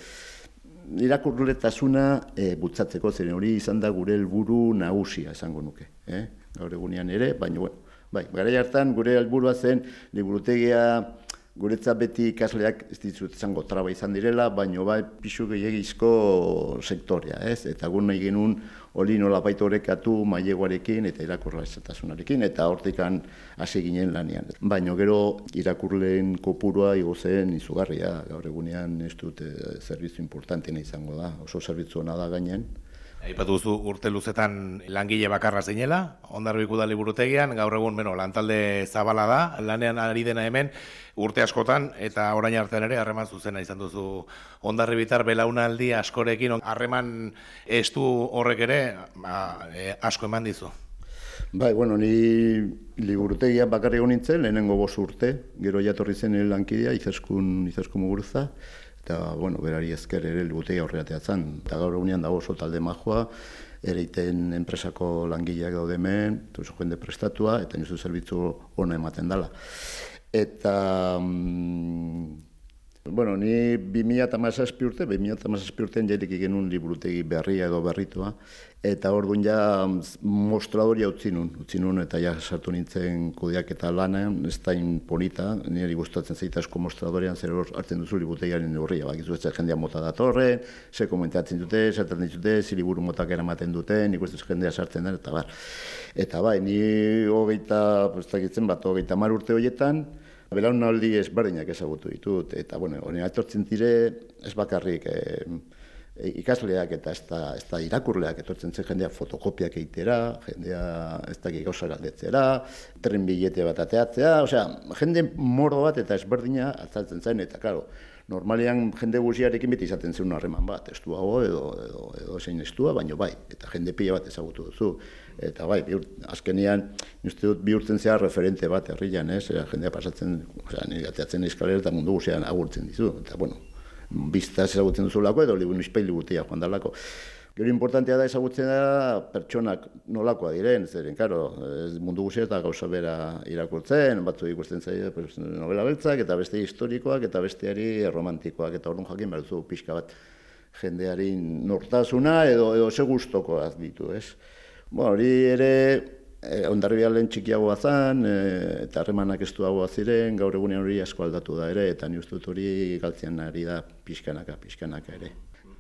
irakurletasuna e, bultzatzeko, zeren hori izan da gure helburu nagusia esango nuke. Eh? Gaur egunean ere, baina, bueno, bai, garai hartan gure helburua zen liburutegia guretzat beti ikasleak ez ditut izango traba izan direla, baina bai pisu gehiagizko sektorea, ez? Eta gu nahi genuen hori nolabait orekatu maileguarekin eta irakurletasunarekin, eta hortikan hasi ginen lanean. Baina gero irakurleen kopurua igo zen izugarria, gaur egunean ez dut zerbitzu importantena izango da, oso zerbitzu hona da gainen. Aipatu duzu urte luzetan langile bakarra zinela, Hondarribiko Udal liburutegian, gaur egun beno, lantalde zabala da, lanean ari dena hemen, urte askotan, eta orain artean ere harreman zuzena izan duzu Hondarribitar belaunaldi askorekin, harreman estu horrek ere ba, e, asko eman dizu. Bai, bueno, ni liburutegia bakarri egon nintzen, lehenengo bost urte, gero jatorri zen lankidea, Izaskun, Izaskun Muguruza, eta, bueno, berari ezker ere liburutegia horregatea zen. Eta gaur egunean dago oso talde majoa, ereiten enpresako langileak daude hemen, oso jende prestatua, eta nizu zerbitzu ona ematen dela. Eta mm, Bueno, ni bi mila hamazazpi urte, bi mila hamazazpi urtean jairiki genuen liburutegi berria edo berritua, eta orduan ja mostradoria utzi nun, utzi nun eta ja sartu nintzen kudeaketa lanean, ez da polita, niri gustatzen zait asko mostradorean, zer hor hartzen duzu liburutegiaren neurria, bakizu ez jendea mota datorren, ze komentatzen dute, zertan ditute, ze liburu motak eramaten duten, nik ez jendea sartzen den, eta bar. Eta bai, ni hogeita, ez dakitzen bat, hogeita hamar urte horietan, belaunaldi ezberdinak ezagutu ditut, eta, bueno, hori etortzen dire, ez bakarrik e, e, ikasleak eta ez da, ez da irakurleak etortzen zen jendea fotokopiak egitera, jendea ez da gauza galdetzera, tren bilete bat ateatzea, osea, jende moro bat eta ezberdina azaltzen zen, eta, klaro, normalean jende guziarekin beti izaten zen harreman bat, estuago edo, edo, edo zein estua, baino bai, eta jende pila bat ezagutu duzu. Eta bai, bihur, azkenean, uste dut bihurtzen zea referente bat herrian, ez? Jendea pasatzen, osea, nire ateatzen eskalera eta mundu guzian agurtzen dizu. Eta, bueno, biztaz ezagutzen duzulako edo libun izpeil liburutegia joan dalako. Gero importantea da ezagutzen da pertsonak nolakoa diren, zeren, karo, mundu guzia eta gauza bera irakurtzen, batzu ikusten zaio pues, novela beltzak, eta beste historikoak, eta besteari romantikoak, eta orduan jakin behar duzu pixka bat jendeari nortasuna edo, edo ze gustokoak ditu, ez? Bo, hori ere, eh, Hondarribia lehen txikiagoa zen, eh, eta harremanak estuagoa ziren, gaur egunean hori asko aldatu da ere, eta ni uste dut hori galtzean ari da pixkanaka, pixkanaka ere.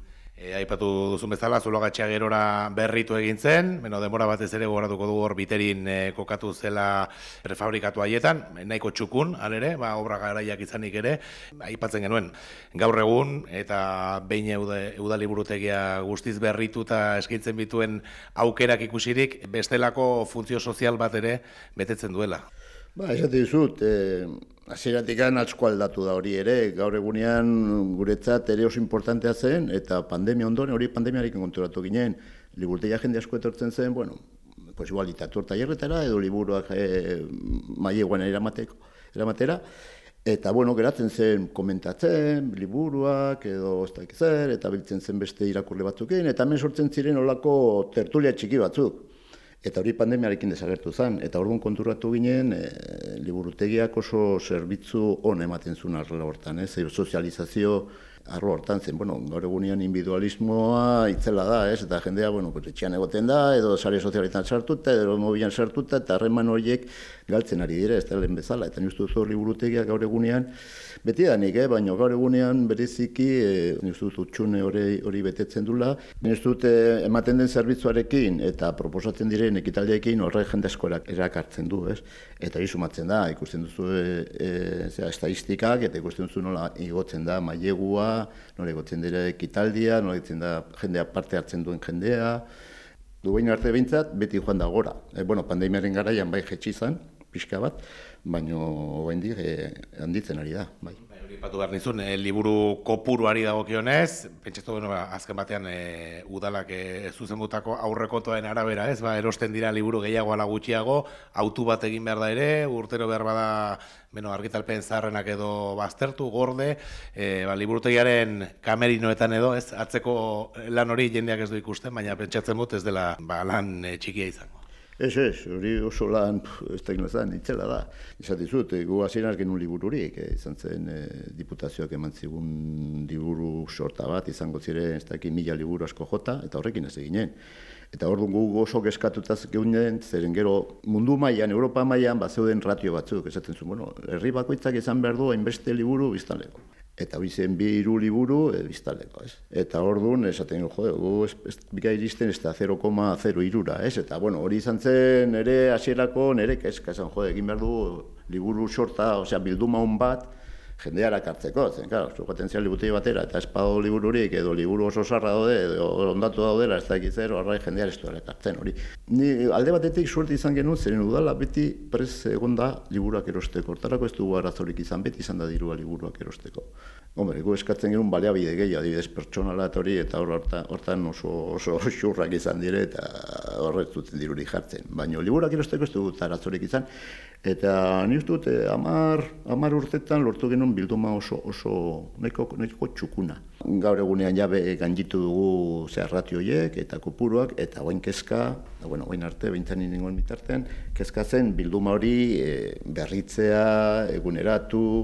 E, aipatu duzun bezala, Zuloagatxea gerora berritu egin zen, beno, denbora batez ere gogoratuko du hor Biterin e, kokatu zela prefabrikatu haietan, nahiko txukun, alere, ba, obra garaiak izanik ere, aipatzen genuen, gaur egun, eta behin udaliburutegia guztiz berrituta eskaintzen bituen aukerak ikusirik, bestelako funtzio sozial bat ere betetzen duela. Ba, esate dizut, eh, hasieratik asko aldatu da hori ere, gaur egunean guretzat ere oso importantea zen, eta pandemia ondoren, hori pandemiarekin konturatu ginen, liburutegia jende asko etortzen zen, bueno, pues igual literatur tailerretara edo liburuak eh, maileguan eramateko, eramatera, eta bueno, geratzen zen komentatzen, liburuak edo ez dakit zer, eta biltzen zen beste irakurle batzukin, eta hemen sortzen ziren olako tertulia txiki batzuk. Eta hori pandemiarekin desagertu zen, eta orduan konturatu ginen, e, liburutegiak oso zerbitzu on ematen zuen arlo hortan, ez? Sozializazio arlo hortan zen, bueno, gaur egunean individualismoa itzela da, ez? Eta jendea, bueno, etxean egoten da, edo sare sozialetan sartuta, edo mobilan sartuta, eta harreman horiek galtzen ari dire, ez da lehen bezala. Eta niuztu zu liburutegiak gaur egunean, beti da nik, eh? Baina gaur egunean bereziki, e, niuztu utxune hori, hori betetzen dula, niuztu eh, ematen den zerbitzuarekin, eta proposatzen diren ekitaldeekin horrek jende asko erakartzen du, ez? Eta hori sumatzen da, ikusten duzu e, e, zera, estadistikak, eta ikusten duzu nola igotzen da mailegua, nola igotzen dira ekitaldia, nola igotzen da jendea parte hartzen duen jendea. Dugain arte behintzat, beti joan da gora. E, bueno, pandemiaren garaian bai jetxi izan, pixka bat, baina oraindik e, handitzen ari da, bai. Ipatu behar nizun, e, liburu kopuruari dagokionez, pentsatzen duen, ba, azken batean e, udalak e, zuzenbutako aurrekontuaren arabera, ez, ba, erosten dira liburu gehiago ala gutxiago, autu bat egin behar da ere, urtero behar bada, beno, argitalpen zaharrenak edo baztertu, gorde, e, ba, liburutegiaren kamerinoetan edo, ez, atzeko lan hori jendeak ez du ikusten, baina pentsatzen dut ez dela ba, lan e, txikia izango. Ez, ez, hori oso lan, ez da inozen, itzela da. Izatizut, gu hasieran genuen libururik, eh, izan zen eh, diputazioak eman zigun liburu sorta bat, izango ziren ez dakit mila liburu asko jota, eta horrekin ez eginen. Eta orduan gu oso kezkatutaz geunden, zeren gero mundu mailan, Europa mailan, bat zeuden ratio batzuk, esaten zuen, bueno, herri bakoitzak izan behar du hainbeste liburu biztanleko. Eta hori zen bi hiru liburu e, biztanleko, ez? Eta orduan, esaten, jode, gu ez, ez bika iristen ez da zero koma zero hirura, ez? Eta, bueno, hori izan zen ere hasierako nere kezka esan, jode, egin behar du liburu sorta, osea, bilduma hon bat, jendea erakartzeko, zen, claro, zugaten zian libutegi batera, eta espado libururik, edo liburu oso sarra daude, edo ondatu daudela, ez da ekitzero, horrai jendea ez du erakartzen, hori. Ni alde batetik suerte izan genuen, zeren udala beti prez egon da liburuak erosteko, hortarako ez dugu arazorik izan, beti izan da dirua liburuak erosteko. Hombre, gu eskatzen genuen baliabide gehi, adibidez pertsonala eta hori, eta hortan oso, oso xurrak izan dire, eta horret zuten dirurik jartzen. Baina liburuak erosteko ez dugu arazorik izan, eta ni uste dut, amar, amar urtetan lortu genuen bilduma oso, oso nahiko, nahiko txukuna. Gaur egunean jabe gainditu dugu zeharrati horiek eta kopuruak, eta oain kezka, da, bueno, oain arte, behintzen ningoen mitartean, kezka zen bilduma hori e, berritzea, eguneratu,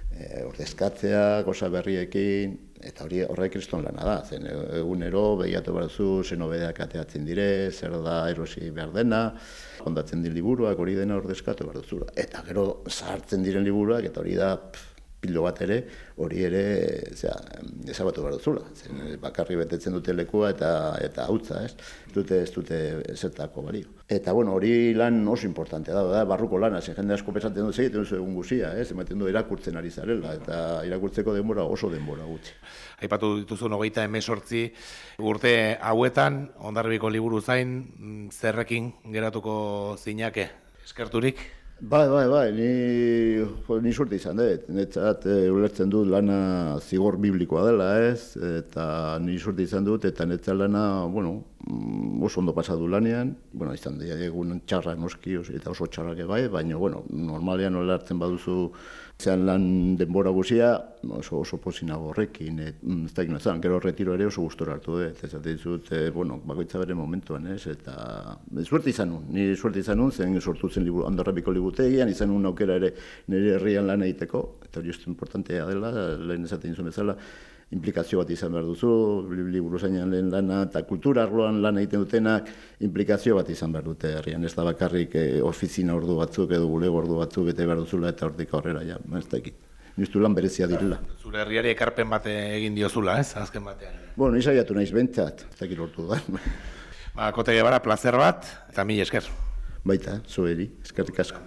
e, ordezkatzea, goza berriekin, eta hori horrek kriston lana da, zen egunero behiatu behar zu, zen nobedeak ateatzen dire, zer da erosi behar dena, kondatzen din liburuak hori dena ordezkatu behar duzula. Eta gero zahartzen diren liburuak, eta hori da pff, pilo bat ere, hori ere ezabatu behar duzula. Zen bakarri betetzen dute lekua eta eta hautza, ez? Ez dute, ez dute zertako balio. Eta bueno, hori lan oso importantea da, da barruko lana, zen jende asko pesatzen dut egiten duzu egun guzia, ez? Ematen du irakurtzen ari zarela, eta irakurtzeko denbora oso denbora gutxi. Aipatu dituzun hogeita hemezortzi urte hauetan, Hondarribiko liburu zain, zerrekin geratuko zinake? Eskerturik? Bai, bai, bai, ni, ni suerte izan dut. Netzat e, ulertzen dut lana zigor biblikoa dela, ez? Eta ni suerte izan dut, eta netzat lana, bueno, oso ondo pasatu lanean. Bueno, izan dira egun txarra noski, eta oso txarrak bai, baina, bueno, normalean ulertzen baduzu zean lan denbora guzia, oso, oso pozinago horrekin, et, ez da egin gero retiro ere oso gustora hartu dut, ez da dizut, e, bueno, bakoitza bere momentuan, ez? Eta suerte izan nun, ni suerte izan nun, zen sortu zen liburu, Hondarribiko liburutegian, izan nun aukera ere nire herrian lan egiteko, eta hori uste importantea dela, lehen esaten izan bezala, implikazio bat izan behar duzu, liburu zainan lehen lana, eta kultura arloan lan egiten dutenak implikazio bat izan behar dute herrian, ez da bakarrik e, ofizina ordu batzuk edo bulego ordu batzuk bete behar duzula eta hortik aurrera, ja, ez da ekit. Niztu lan berezia direla. Zure herriari ekarpen bat egin diozula, ez, azken batean? Bueno, nizaiatu naiz bentsat, ez da ekit lortu da. Ba, Kote Gebara, plazer bat, eta mila esker. Baita, zueri, eskerrik asko.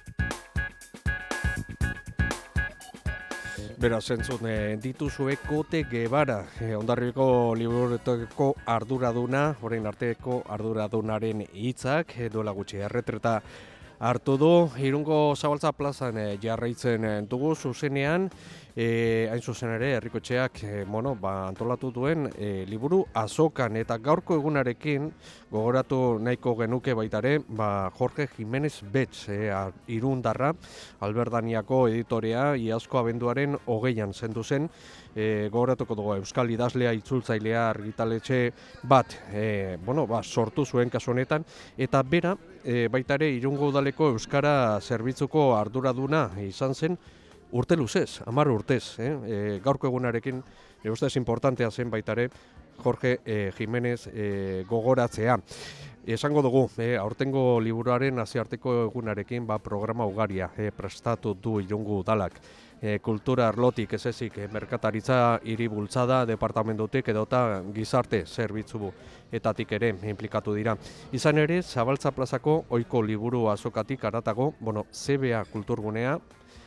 Beraz, entzun, e, dituzue Kote Gebara, e, Hondarribiko liburutegiko arduraduna, orain arteko arduradunaren hitzak, e, duela gutxi erretreta hartu du. Irungo Zabaltza plazan e, jarraitzen dugu zuzenean, e, hain zuzen ere, herrikotxeak e, bueno, ba, antolatu duen e, liburu azokan, eta gaurko egunarekin gogoratu nahiko genuke baitare, ba, Jorge Jimenez Betz, e, irundarra, Alberdaniako editorea, iazko abenduaren hogeian zendu zen, e, gogoratuko dugu Euskal Idazlea itzultzailea argitaletxe bat, e, bueno, ba, sortu zuen kasu honetan, eta bera, e, baitare Irungo Udaleko Euskara zerbitzuko arduraduna izan zen, urte luzez, hamar urtez, eh? E, gaurko egunarekin, e, ustez importantea zen baitare Jorge e, Jimenez e, gogoratzea. Esango dugu, e, aurtengo liburuaren nazioarteko egunarekin ba, programa ugaria e, prestatu du Irungo Udalak. E, kultura arlotik ez ezik, e, merkataritza hiri bultzada departamentutik edota gizarte zerbitzu etatik ere implikatu dira. Izan ere, Zabaltza plazako ohiko liburu azokatik haratago, bueno, Z B A kulturgunea,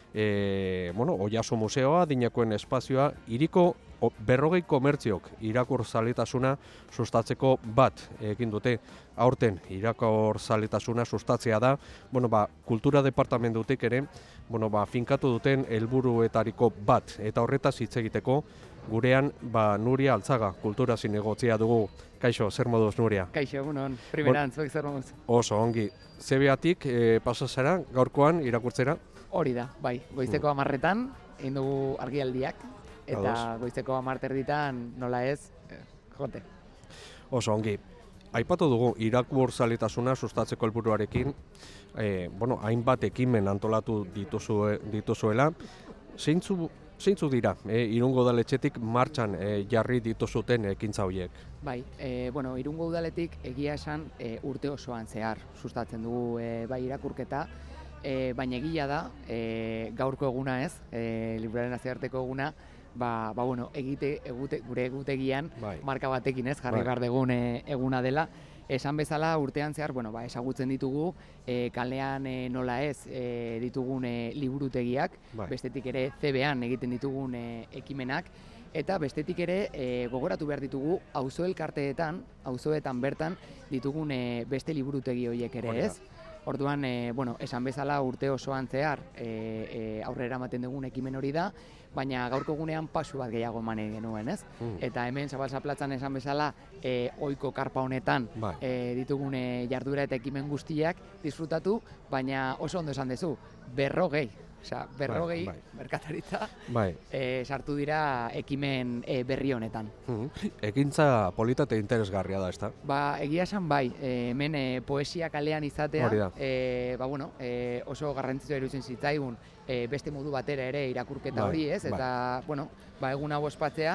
E, bueno, Oiaso museoa, Dinakoen espazioa, hiriko berrogei komertziok irakurzaletasuna sustatzeko bat egin dute. Aurten irakurzaletasuna sustatzea da, bueno, ba, kultura departamentutik ere, bueno, ba, finkatu duten helburuetariko bat, eta horretaz hitz egiteko gurean ba, Nuria Altzaga, kultura zinegotzia dugu. Kaixo, zer moduz, Nuria? Kaixo, egunon, primeran, zuek zer moduz. Oso, ongi. Z B A-tik e, pasazera, gaurkoan irakurtzera? Hori da, bai, goizeko hamarretan, egin dugu argialdiak, eta Ados. goizeko hamarterditan nola ez, eh, jote. Oso, ongi. Aipatu dugu, irakurzaletasuna sustatzeko helburuarekin, e, bueno, hainbat ekimen antolatu dituzue, dituzuela. Zeintzu, zeintzu dira, e, Irungo Udaletxetik martxan e, jarri dituzuten ekintza horiek? Bai, e, bueno, Irungo Udaletik egia esan e, urte osoan zehar sustatzen dugu e, bai irakurketa, e, baina egia da, e, gaurko eguna ez, e, liburuaren nazioarteko eguna, ba, ba bueno, egite, egute, gure egutegian bai. marka batekin ez, jarri Bai. behar dugun e, eguna dela. Esan bezala urtean zehar, bueno, ba, ezagutzen ditugu, e, kalean e, nola ez e, ditugun e, liburutegiak, Bai. bestetik ere Z B An egiten ditugun e, ekimenak, eta bestetik ere e, gogoratu behar ditugu auzo elkarteetan, auzoetan bertan ditugun e, beste liburutegi horiek ere Hori da. ez. Orduan, e, bueno, esan bezala urte osoan zehar e, e, aurrera ematen dugun ekimen hori da, baina gaurko egunean pasu bat gehiago eman nahi genuen, ez? Mm. Eta hemen Zabaltza plazan esan bezala e, ohiko karpa honetan Bai. e, ditugun e, jarduera eta ekimen guztiak disfrutatu, baina oso ondo esan duzu, berrogei osea, berrogei bai, bai. merkataritza Bai. e, sartu dira ekimen e, berri honetan. Mhm. Ekintza polita eta interesgarria da, ezta? Ba, egia esan bai, e, hemen e, poesia kalean izatea, Hori da. e, ba, bueno, e, oso garrantzitsua iruditzen zitzaigun, e, beste modu batera ere irakurketa Bai, hori, ez? bai. Eta, bueno, ba, egun hau ospatzea,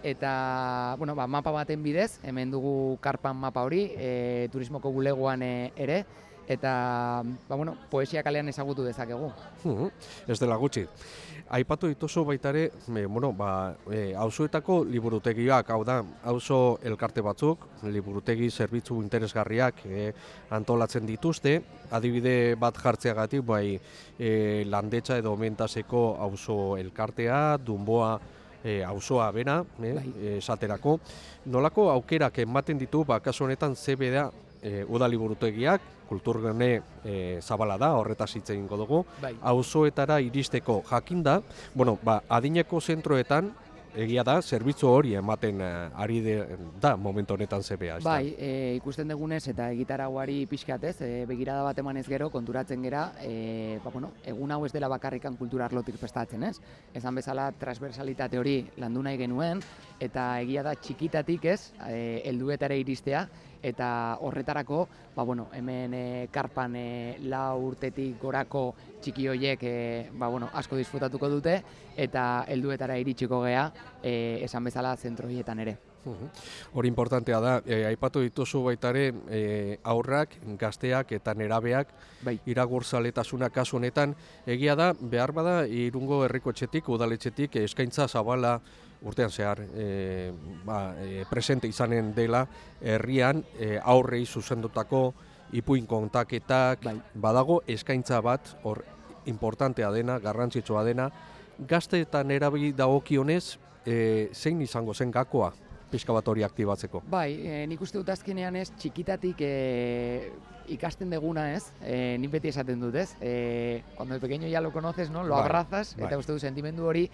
eta, bueno, ba, mapa baten bidez, hemen dugu karpan mapa hori, e, turismoko bulegoan e, ere, eta, ba, bueno, poesia kalean ezagutu dezakegu. Mhm. Ez dela gutxi. Aipatu dituzu baita ere, e, bueno, ba, e, auzoetako liburutegiak, hau da, auzo elkarte batzuk, liburutegi zerbitzu interesgarriak e, antolatzen dituzte, adibide bat jartzeagatik, bai, e, Landetxa edo Mentaseko auzo elkartea, Dunboa e, auzoa bera, e, Bai. esaterako. Nolako aukerak ematen ditu, ba, kasu honetan ze beda, e, udaliburutegiak, kulturgune e, zabala da, horretaz hitz egingo dugu, Bai. auzoetara iristeko jakinda, bueno, ba, adineko zentroetan, egia da, zerbitzu hori ematen eh, ari de, da momentu honetan zebea, ez da? Bai, e, ikusten dugunez eta egitaragoari pixkatez, e, begirada bat emanez gero, konturatzen gera, e, ba, bueno, egun hau ez dela bakarrikan kultura arlotik prestatzen, ez? Esan bezala, transversalitate hori landu nahi genuen, eta egia da txikitatik ez, e, helduetara iristea, eta horretarako, ba, bueno, hemen e, karpan e, lau urtetik gorako txiki hoiek e, ba, bueno, asko disfrutatuko dute, eta helduetara iritsiko gea, e, esan bezala zentroietan ere. Mhm. Hori importantea da, e, aipatu dituzu baita ere e, aurrak, gazteak eta nerabeak bai. iragurzaletasuna kasu honetan, egia da, behar bada Irungo herrikotxetik, udaletxetik eskaintza zabala urtean zehar e, ba, e, presente izanen dela herrian e, aurrei zuzendutako ipuin kontaketak, bai. badago eskaintza bat hor importantea dena, garrantzitsua dena, gazte eta nerabi dagokionez e, zein izango zen gakoa pixka bat hori aktibatzeko? Bai, e, nik uste dut azkenean ez, txikitatik e, ikasten deguna ez, e, nik beti esaten dut ez, e, cuando de pequeño ya lo conoces, no? Lo Bai, abrazas, bai. eta uste dut sentimendu hori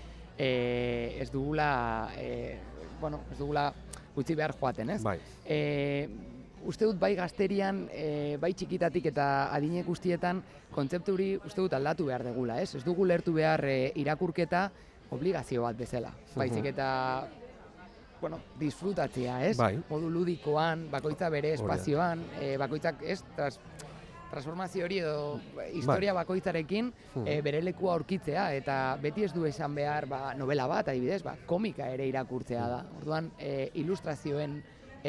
e, ez dugula, e, bueno, ez dugula utzi behar joaten, ez? Bai. E, uste dut bai gazterian, e, bai txikitatik eta adine guztietan, kontzeptu hori uste dut aldatu behar degula, ez? Ez dugu lertu behar e, irakurketa obligazio bat bezala, baizik eta bueno, disfrutatzea, ez? Bai. Modu ludikoan, bakoitza bere Hori da. espazioan, e, bakoitzak, ez? Tras, transformazio hori edo historia bakoitzarekin Hmm. e, bere lekua aurkitzea, eta beti ez du esan behar ba, novela bat, adibidez, ba, komika ere irakurtzea da. Orduan, e, ilustrazioen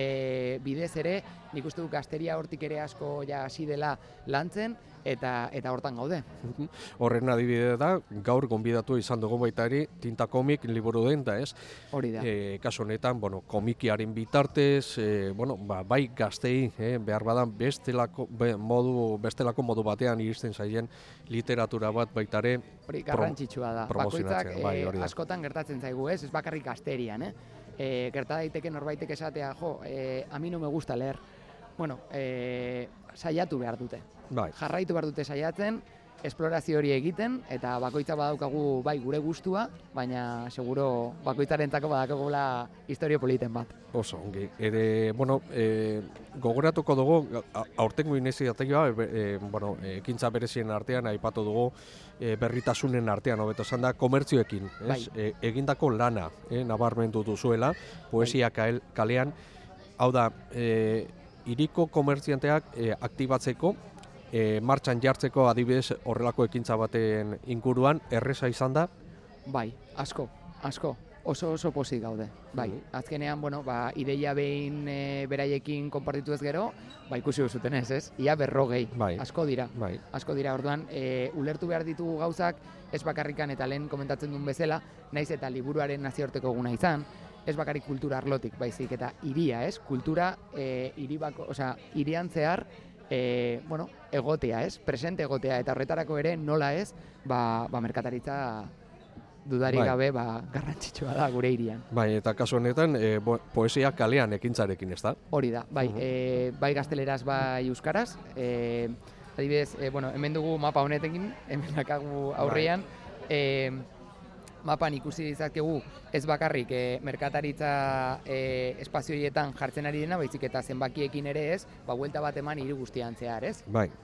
e, bidez ere, nik uste du gazteria hortik ere asko ja hasi dela lantzen, eta eta hortan gaude. Mhm. Horren adibide da, gaur gonbidatu izan dugu baita ere, tinta komik liburu den da, ez? Hori da. E, kasu honetan, bueno, komikiaren bitartez, e, bueno, ba, bai gaztei, eh, behar badan bestelako, be, modu, bestelako modu batean iristen zaien literatura bat baita ere Hori garrantzitsua da. Bakoitzak promozionatzea, bai, eh, hori da. askotan gertatzen zaigu, ez? Ez bakarrik gazterian, eh? E, gerta daiteke norbaitek esatea, jo, e, a mi no me gusta leer. Bueno, e, saiatu behar dute. Bai. Jarraitu behar dute saiatzen, esplorazio hori egiten, eta bakoitza badaukagu bai gure gustua, baina seguro bakoitzarentzako badakagula historio politen bat. Oso, ongi. Ere, bueno, e, gogoratuko dugu, a- aurtengo iniziatiba, e, bueno, ekintza berezien artean, aipatu dugu, e, berritasunen artean, hobeto esan da, komertzioekin, ez? Bai. E, egindako lana, e, nabarmendu duzuela, poesia kael- kalean, hau da, e, hiriko komertzianteak e, aktibatzeko, e, martxan jartzeko adibidez horrelako ekintza baten inguruan, erreza izan da? Bai, asko, asko. Oso oso pozik gaude. Bai, azkenean, bueno, ba, ideia behin e, beraiekin konpartitu ez gero, ba, ikusi duzuten ez, ez? Ia berrogei, Bai. asko dira. Bai. Asko dira, orduan, e, ulertu behar ditugu gauzak, ez bakarrikan eta lehen komentatzen duen bezala, naiz eta liburuaren nazioarteko eguna izan, ez bakarrik kultura arlotik, baizik eta hiria, ez? Kultura e, hiri bako, osea, hirian zehar, e, bueno, egotea, ez? Presente egotea, eta horretarako ere nola ez, ba, ba merkataritza dudarik Bai. gabe ba, garrantzitsua da gure hirian. Bai, eta kasu honetan, e, bo- poesia kalean ekintzarekin, ez da? Hori da, bai, Mhm. e, bai gazteleraz, bai euskaraz, e, adibidez, e, bueno, hemen dugu mapa honetekin, hemen dakagu aurrean, e, mapan ikusi dizakegu ez bakarrik e, merkataritza e, espazioietan jartzen ari dena, baizik eta zenbakiekin ere ez, ba, buelta bat eman hiri guztian zehar, ez? Bai.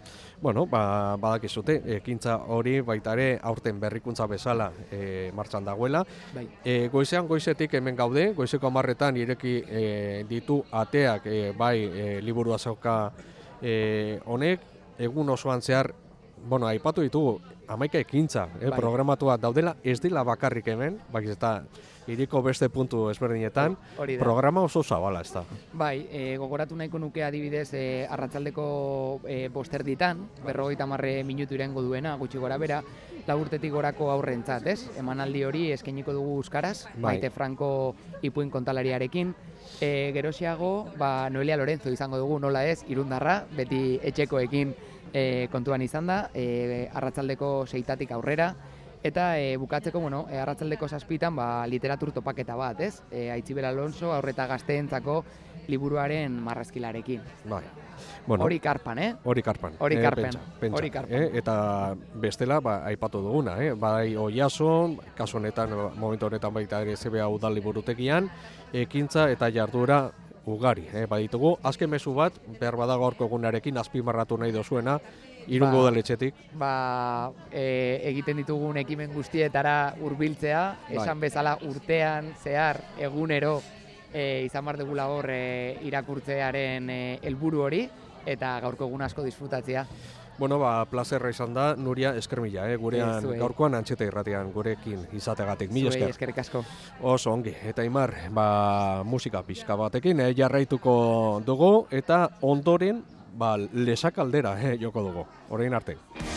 Bueno, ba, badakizute, ekintza hori baita ere aurten berrikuntza bezala e, martxan dagoela. Bai. E, goizean goizetik hemen gaude, goizeko hamarretan ireki e, ditu ateak e, bai e, liburu azoka e, honek, egun osoan zehar, bueno, aipatu ditugu, hamaika ekintza, eh, Bai. programatua daudela, ez dela bakarrik hemen, bai eta hiriko beste puntu ezberdinetan, Hori da. programa oso zabala ez da. Bai, e, gogoratu nahiko nuke adibidez e, arratsaldeko e, bosterditan, berrogeita hamarre minutu irengo duena, gutxi gora bera, laburtetik gorako aurrentzat, ez? Emanaldi hori eskainiko dugu euskaraz, Bai. Maite Franco ipuin kontalariarekin. E, gerosiago, ba, Noelia Lorenzo izango dugu, nola ez, irundarra, beti etxekoekin e, kontuan izan da, e, arratsaldeko seitatik aurrera, eta e, bukatzeko, bueno, e, arratsaldeko zazpitan, ba, literatur topaketa bat, ez? E, Aitzibel Alonso, aurreta gazteentzako liburuaren marrazkilarekin. Bai. Bueno, hori karpan, eh? Hori karpan. Hori eh, karpen. pentsa, pentsa, Hori karpen. Eh? Eta bestela, ba, aipatu duguna, eh? Bai Oiason, kasu honetan, momentu honetan baita ere Z B A udal liburutegian, ekintza eta jardura ugari, eh? Baditugu, azken mezu bat, behar bada gaurko egunarekin azpimarratu nahi dozuena, Irungo Ba, udaletxetik. Ba, e, egiten ditugun ekimen guztietara hurbiltzea, esan bezala urtean zehar egunero e, izan bar dugula hor e, irakurtzearen e, helburu hori eta gaurko egun asko disfrutatzea. Bueno, ba, plazerra izan da, Nuria, esker mila, eh? Gurean zuei. gaurkoan antxeta irratian gurekin izategatik, mila Zuei esker. eskerrik asko. Oso ongi, eta Imar, ba, musika pixka batekin, eh? jarraituko dugu, eta ondoren, ba, lesak aldera, eh? joko dugu, orain arte.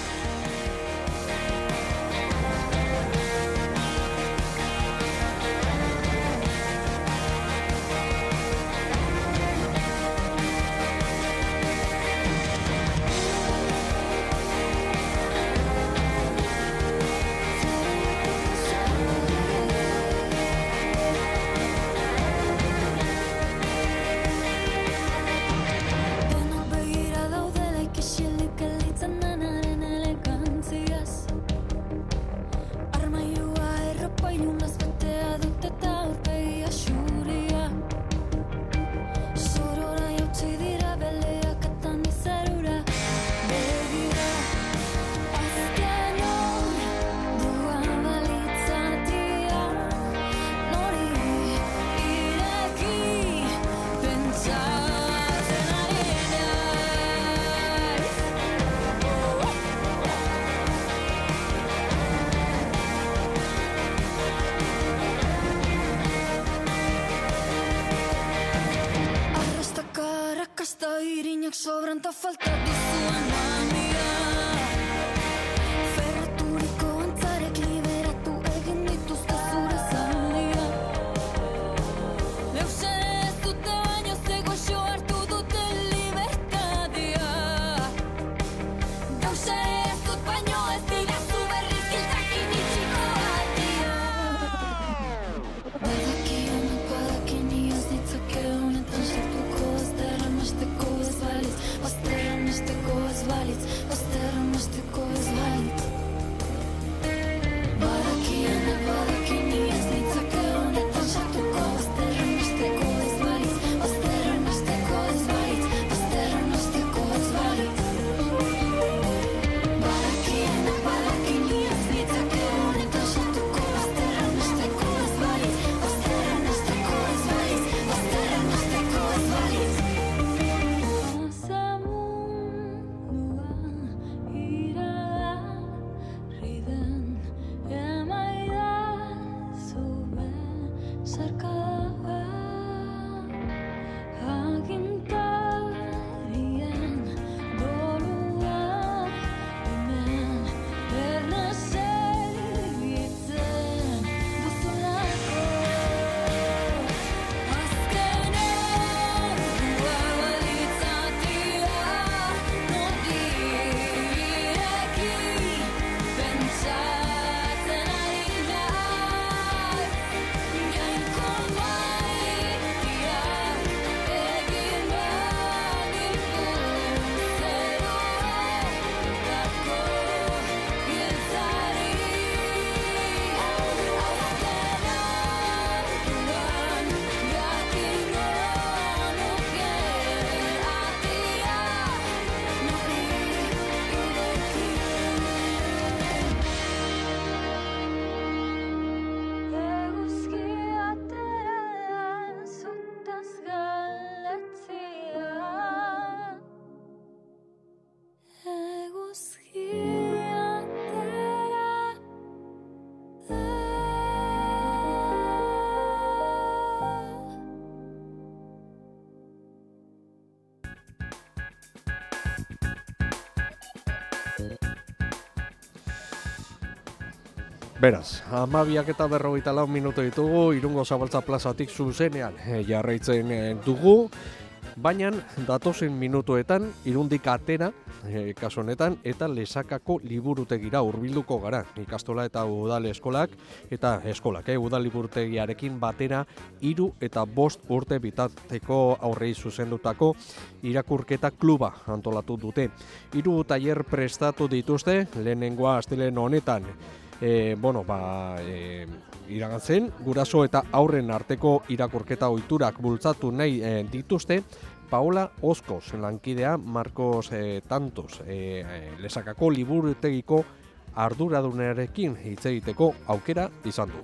Denak begira daudela ikisilik gelditzen denaren elegantziaz. Armailua erropa ilunaz betea dut eta aurpegia xuria. Zorora jautsi dira beleak eta nizarura begira. Azken hor duan balitzatia nori ireki pentsatzen ari naiz. Arrastaka arrakasta irinak sobran ta falta dizuan mania. Ferraturiko antzarek liberatu egin dituzte zure zaldia. Deus ere ez dute baino ze goxo hartu dute libertadia. Deus ere ez dut baino ez didazu berriz giltzakin itxiko batia. Badakion badakin iaz ditzake honetan sartuko ez derramasteko ez balitz, bazterramasteko ez balitz, bazterramasteko Beraz, hamabiak eta berrogeita lau minuto ditugu, Irungo Zabaltza plazatik zuzenean e, jarraitzen e, dugu, baina datozen minutuetan Irundik atera, e, kasu honetan, eta Lesakako liburutegira hurbilduko gara. Ikastola eta udal eskolak, eta eskolak, e, udal liburutegiarekin batera hiru eta bost urte bitarteko aurrei zuzendutako irakurketa kluba antolatu dute. Hiru tailer prestatu dituzte, lehenengoa astelehen honetan, E, bueno, ba, e, iragantzen, guraso eta aurren arteko irakurketa ohiturak bultzatu nahi e, dituzte, Paola Oskoz, lankidea Marcos e, Tantos, e, e, Lesakako liburutegiko arduradunarekin hitz egiteko aukera izan du.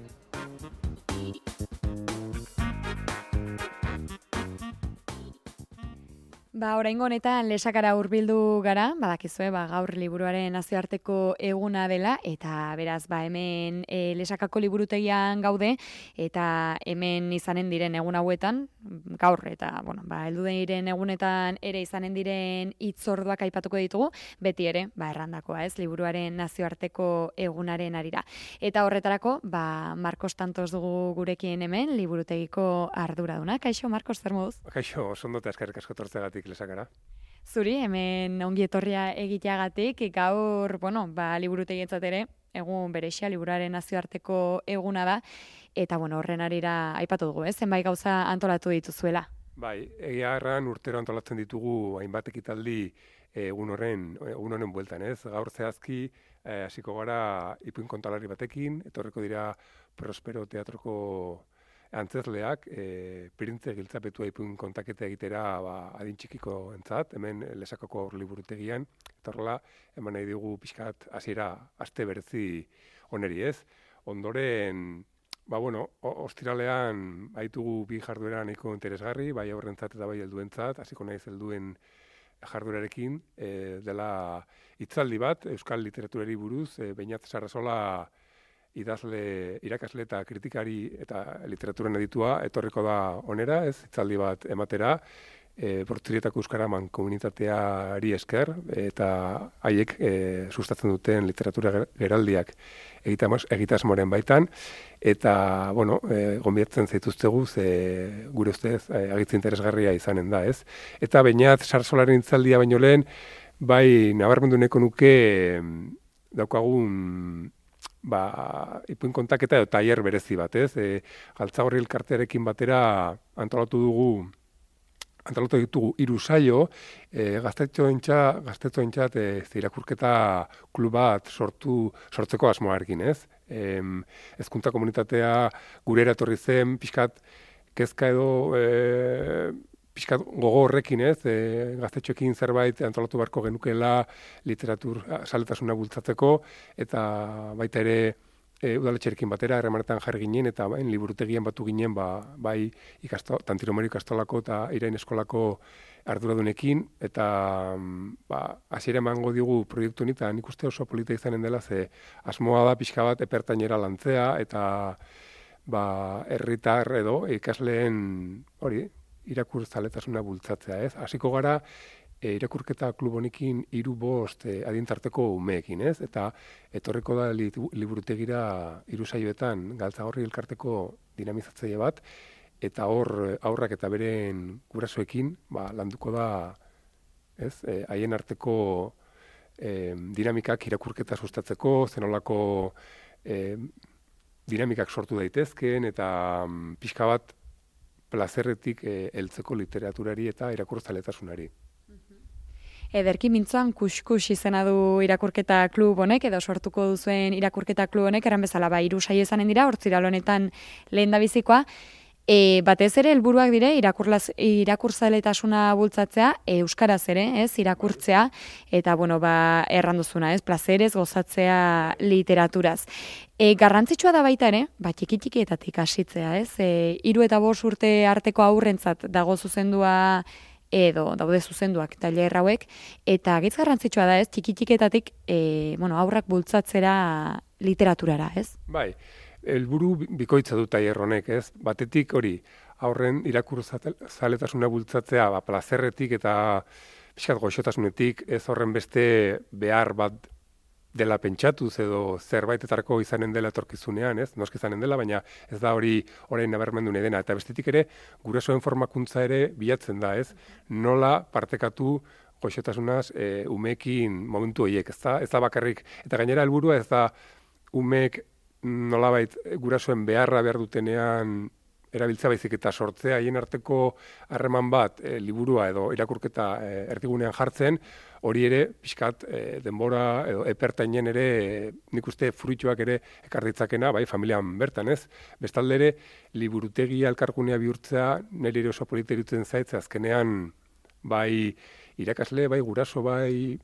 Ba, oraingo honetan Lesakara hurbildu gara, badakizue, ba, gaur liburuaren nazioarteko eguna dela, eta beraz, ba, hemen e, Lesakako liburutegian gaude, eta hemen izanen diren egun hauetan, gaur, eta, bueno, ba, heldu diren egunetan ere izanen diren hitzorduak aipatuko ditugu, beti ere, ba, errandakoa, ez, liburuaren nazioarteko egunaren arira. Eta horretarako, ba, Marcos Tantos dugu gurekin hemen, liburutegiko arduraduna. Kaixo, Marcos, zer moduz? Kaixo, oso ondo eta eskerrik asko tortzegatik Lesakara. Zuri, hemen ongi etorria egiteagatik, gaur, bueno, ba, liburutegientzat ere, egun berexia, liburuaren nazioarteko eguna da, eta, bueno, horren arira aipatu dugu, ez? Zenbait gauza antolatu dituzuela. Bai, egia erran urtero antolatzen ditugu hainbat ekitaldi egun horren, egun honen bueltan, ez? Gaur zehazki, hasiko gara ipuin kontalari batekin, etorriko dira Prospero teatroko antzezleak, e, printze giltzapetua ipuin kontaketa egitera ba, adin txikiko entzat, hemen Lesakako liburutegian, eta horrela, eman nahi dugu pixkat hasiera aste berezi oneri, ez? Ondoren, ba bueno, ostiralean baitugu bi jarduera nahiko interesgarri, bai aurrentzat eta bai helduentzat, hasiko naiz helduen jarduerarekin, e, dela hitzaldi bat, euskal literaturari buruz, e, Beñat Sarrazola idazle, irakasle eta kritikari eta literaturan editua etorriko da onera, ez, hitzaldi bat ematera, e, Portzirietako Euskara mankomunitateari esker, eta haiek e, sustatzen duten literatura geraldiak egitasmoren baitan, eta, bueno, e, gonbidatzen zaituztegu, ze gure ustez e, agitze interesgarria izanen da, ez. Eta Beñat Sarrazolaren hitzaldia baino lehen, bai nabarmendu nahiko nuke daukagun ba, ipuin kontaketa edo tailer berezi bat, ez? E, Galtzagorri elkartearekin batera antolatu dugu, antolatu ditugu hiru saio, e, gaztetxoentzat e, irakurketa klub bat sortu, sortzeko asmoarekin, ez? E, hezkuntza komunitatea gurera etorri zen, pixkat kezka edo e, pixkat gogo horrekin, ez? E, gaztetxoekin zerbait antolatu beharko genukela literatur saletasuna bultzatzeko, eta baita ere e, udaletxerekin batera harremanetan jarri ginen, eta bain liburutegian batu ginen, ba, bai ikasto, Tantiromario ikastolako eta Irain eskolako arduradunekin, eta ba, hasiera emango digu proiektu honi, eta nik uste oso polita izanen dela, ze asmoa da pixka bat epertainera lantzea, eta ba, herritar edo ikasleen hori, irakurzaletasuna bultzatzea, ez? Hasiko gara e, irakurketa klub honekin hiru bost e, adintarteko umeekin, ez? Eta etorriko da li, liburutegira hiru saioetan Galtzagorri elkarteko dinamizatzaile bat, eta hor aurrak eta beren gurasoekin ba, landuko da, ez? E, haien arteko e, dinamikak irakurketa sustatzeko, zenolako e, dinamikak sortu daitezkeen, eta mm, pixka bat plazerretik e, heltzeko literaturari eta irakurtzaletasunari. Ederki mintzoan kuskus izena du irakurketa klub honek, edo sortuko duzuen irakurketa klub honek, eran bezala, ba, hiru saio izanen dira, hortziral honetan lehen da bizikoa, e, batez ere helburuak dire irakurtzaletasuna bultzatzea, e, euskaraz ere, ez, irakurtzea, eta, bueno, ba, erranduzuna, ez, plazerez, gozatzea literaturaz. E, garrantzitsua da baita ere, ba, txiki-txikietatik hasitzea, ez? E, hiru eta bost urte arteko aurrentzat dago zuzendua edo daude zuzenduak tailer hauek, eta gitz garrantzitsua da, ez? Txiki-txikietatik e, bueno, aurrak bultzatzera literaturara, ez? Bai, helburu bikoitza du tailer honek, ez? Batetik hori, aurren irakurzaletasuna bultzatzea, ba, plazerretik eta pixkat goxotasunetik, ez horren beste behar bat dela pentsatuz edo zerbaitetarako izanen dela etorkizunean, ez? Noski izanen dela, baina ez da hori orain nabarmendu nahi dena. Eta bestetik ere, gurasoen formakuntza ere bilatzen da, ez? Nola partekatu goxotasunaz e, umeekin momentu horiek, ez da? Ez da bakarrik, eta gainera helburua ez da umeek nolabait gurasoen beharra behar dutenean erabiltzea baizik eta sortzea haien arteko harreman bat e, liburua edo irakurketa e, erdigunean jartzen, hori ere pixkat e, denbora edo epertainen ere e, nik uste fruituak ere ekar ditzakena, bai, familian bertan, ez? Bestalde ere, liburutegia elkargunea bihurtzea nire ere oso polita iruditzen zaitze azkenean bai irakasle, bai guraso, bai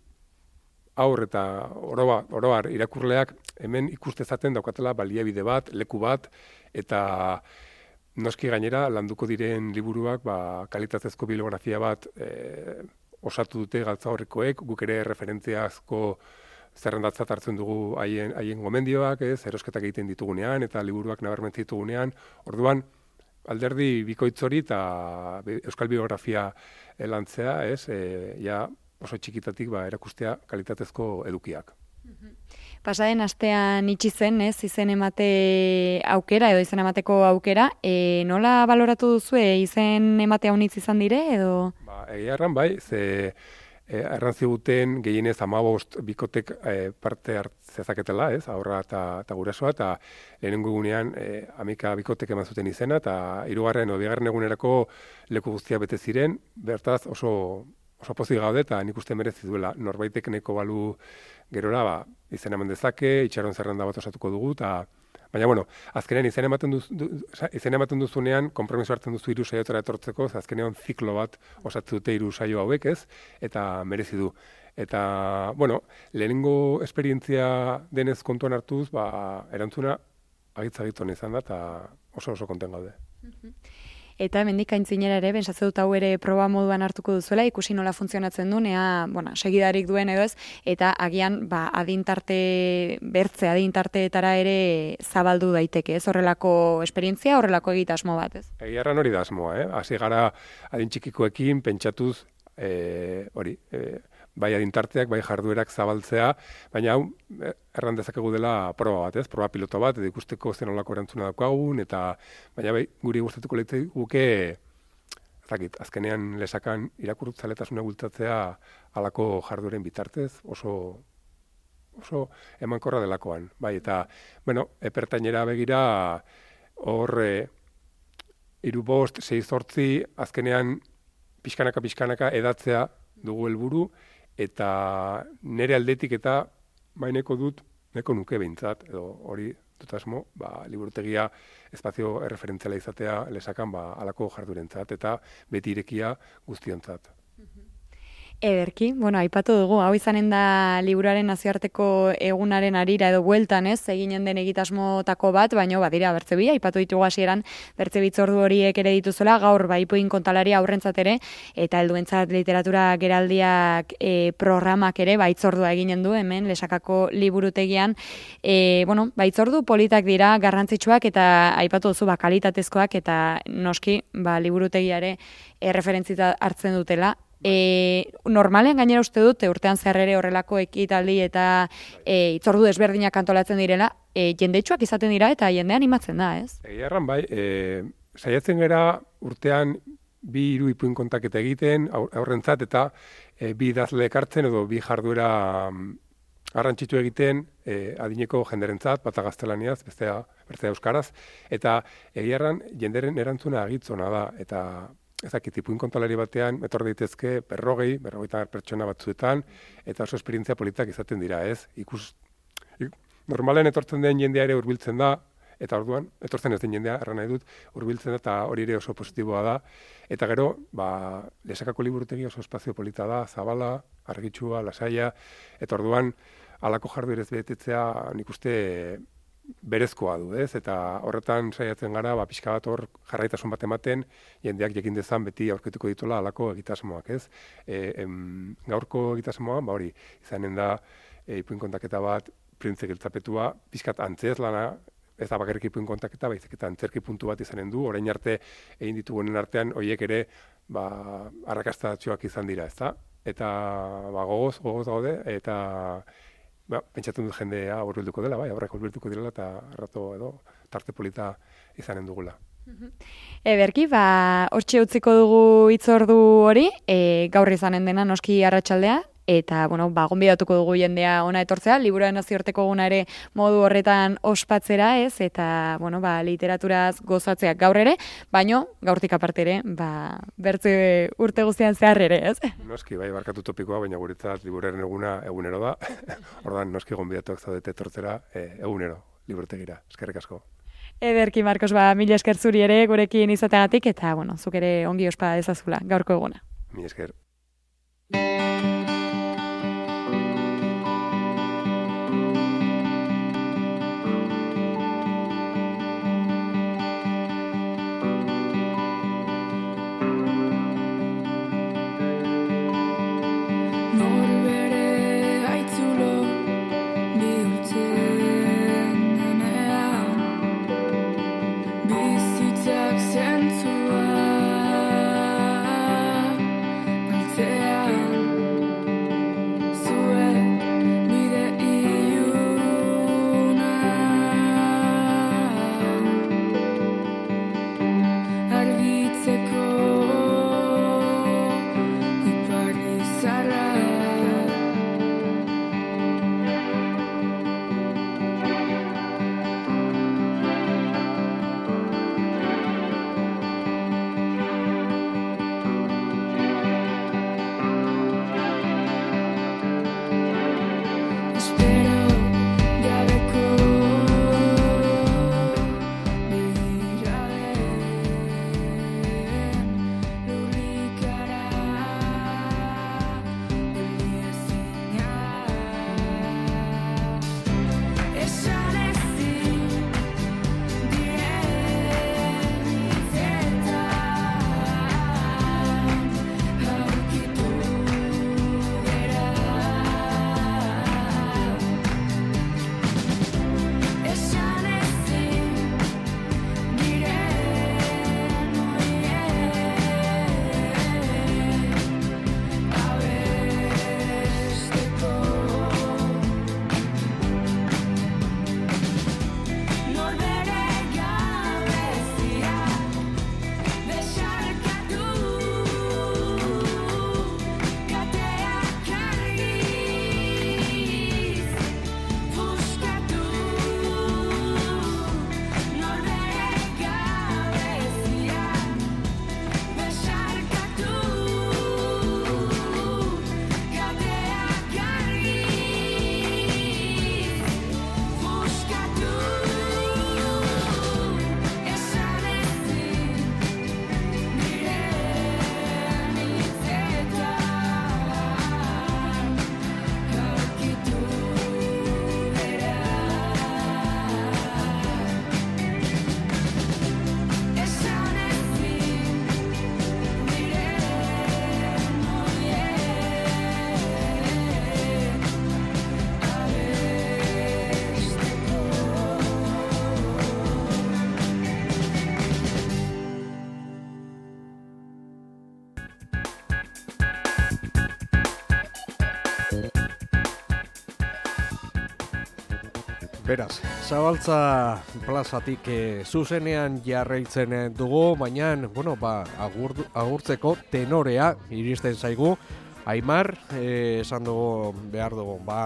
aur eta oroar, oroar irakurleak hemen ikustezaten daukatela baliabide bat, leku bat, eta noski gainera landuko diren liburuak ba, kalitatezko bibliografia bat e, osatu dute Galtzaborrikoek, guk ere referentziazko zerrendatzat hartzen dugu haien, haien gomendioak, ez, erosketak egiten ditugunean eta liburuak nabarmentzen ditugunean, orduan alderdi bikoitz hori eta euskal biografia lantzea, ez, e, ja oso txikitatik ba, erakustea kalitatezko edukiak. Pasaden astean itxi zen, ez, izen emate aukera edo izen emateko aukera, e, nola baloratu duzue izen emate haunitz izan dire edo? Ba, egia erran bai, ze e, erran ziguten gehienez hamabost bikotek e, parte hartzezaketela, ez, aurra eta, eta gurasoa, eta lehenengo egunean e, amika bikotek eman zuten izena, eta hirugarren edo bigarren egunerako leku guztia bete ziren, bertaz oso oso pozik gaude eta nik uste merezi duela. Norbaitek neko balu gerora, ba, izen eman dezake, itxaron zerrenda bat osatuko dugu, eta baina, bueno, azkenean izen ematen, duz, du, izen ematen duzunean, konpromiso hartzen duzu hiru saiotara etortzeko, azkenean ziklo bat osatzen dute hiru saio hauek, ez, eta merezi du. Eta, bueno, lehenengo esperientzia denez kontuan hartuz, ba, erantzuna agitz-agitzon izan da, eta oso oso konten gaude. Eta hemendik aintzinera ere, bentsatze dut hau ere proba moduan hartuko duzuela, ikusi nola funtzionatzen duen, ea, bueno, segidarik duen edo ez, eta agian, ba, adintarte, bertze adintarteetara ere zabaldu daiteke, ez, horrelako esperientzia, horrelako egitasmo bat, ez? Egiarran hori da asmoa, eh? Hasi gara adin txikikoekin, pentsatuz, eh, hori, eh, bai adintarteak, bai jarduerak zabaltzea, baina hau, erran dezakegu dela proba bat, ez? Proba piloto bat, edo ikusteko zen olako erantzuna daukagun, eta baina bai, guri gustatuko leitzei guke, zakit, azkenean lesakan irakurtzaletasuna bultzatzea halako jardueren bitartez, oso oso emankorra delakoan, bai, eta, bueno, epertainera begira, hor, e, hiru bost, sei zortzi, azkenean pixkanaka-pixkanaka edatzea dugu helburu, eta nire aldetik eta baineko dut, neko nuke behintzat, edo hori dut asmo, ba, liburutegia espazio erreferentziala izatea lesakan ba, alako jardurentzat, eta beti irekia guztiontzat. Ederki, bueno, aipatu dugu, hau izanen da liburuaren nazioarteko egunaren arira edo bueltan, ez, eginen den egitasmotako bat, baino badira bertzebi, aipatu ditugu hasieran bertzebitzordu horiek ere dituzuela, gaur baipuin kontalari aurrentzat ere, eta helduentzat literatura geraldiak e, programak ere baitzordua eginen du hemen lesakako liburutegian. E, bueno, baitzordu politak dira, garrantzitsuak eta aipatu duzu ba, kalitatezkoak eta noski ba, liburutegiare erreferentzita hartzen dutela. E, normalean gainera uste dut, urtean zehar ere horrelako ekitaldi eta e, itzordu desberdinak antolatzen direla, e, jendetsuak izaten dira eta jende animatzen da, ez? Egia erran bai, e, saiatzen gara urtean bi hiru ipuin kontaketa egiten, aurrentzat eta e, bi idazle ekartzen edo bi jarduera garrantzitsu egiten e, adineko jenderentzat, bata gaztelaniaz, bestea, bestea euskaraz, eta egia erran jenderen erantzuna agitzona da, eta ezakit, ipuin kontalari batean, etor daitezke berrogei, berrogeita pertsona batzuetan, eta oso esperientzia politak izaten dira, ez? Ikus, ik, normalen etortzen den jendea ere hurbiltzen da, eta orduan, etortzen ez den jendea, erran nahi dut, hurbiltzen da, eta hori ere oso positiboa da. Eta gero, ba, lesakako liburutegi oso espazio polita da, zabala, argitsua, lasaia, eta orduan, halako jarduerez betetzea, nik uste, berezkoa du, ez? Eta horretan saiatzen gara, ba, pixka bat hor jarraitasun bat ematen, jendeak jakin dezan beti aurkituko dituela halako egitasmoak, ez? E, em, gaurko egitasmoa, ba hori, izanen da, e, ipuin kontaketa bat, printze giltzapetua, pixkat antzez lana, ez da bakarrik ipuin kontaketa, baizik eta antzerki puntu bat izanen du, orain arte egin ditugunen artean, horiek ere, ba, arrakastatxoak izan dira, ez da? Eta, ba, gogoz, gogoz gaude, eta ba, pentsatzen dut jendea hurbilduko dela, bai, aurrak hurbilduko direla eta rato edo tarte polita izanen dugula. Ederki, ba, hortxe utziko dugu hitzordu hori, e, gaur izanen dena noski arratsaldea, eta, bueno, ba, gonbidatuko dugu jendea ona etortzea, liburuaren nazioarteko eguna ere modu horretan ospatzera, ez, eta, bueno, ba, literaturaz gozatzea gaur ere, baino, gaurtik aparte ere, ba, bertze urte guztian zehar ere, ez? Noski, bai, barkatu topikoa, baina guretzat liburuaren eguna egunero da, ordan noski gonbidatuak zaudete etortzera e, egunero, liburutegira, eskerrik asko. Ederki, Markos, ba, mila esker zuri ere gurekin izateagatik, eta, bueno, zuk ere ongi ospa dezazula gaurko eguna. Mila esker. Beraz, Zabaltza plazatik e, zuzenean jarraitzen dugu, baina, bueno, ba, agur, agurtzeko tenorea iristen zaigu. Aimar, e, esan dugu, behar dugu, ba,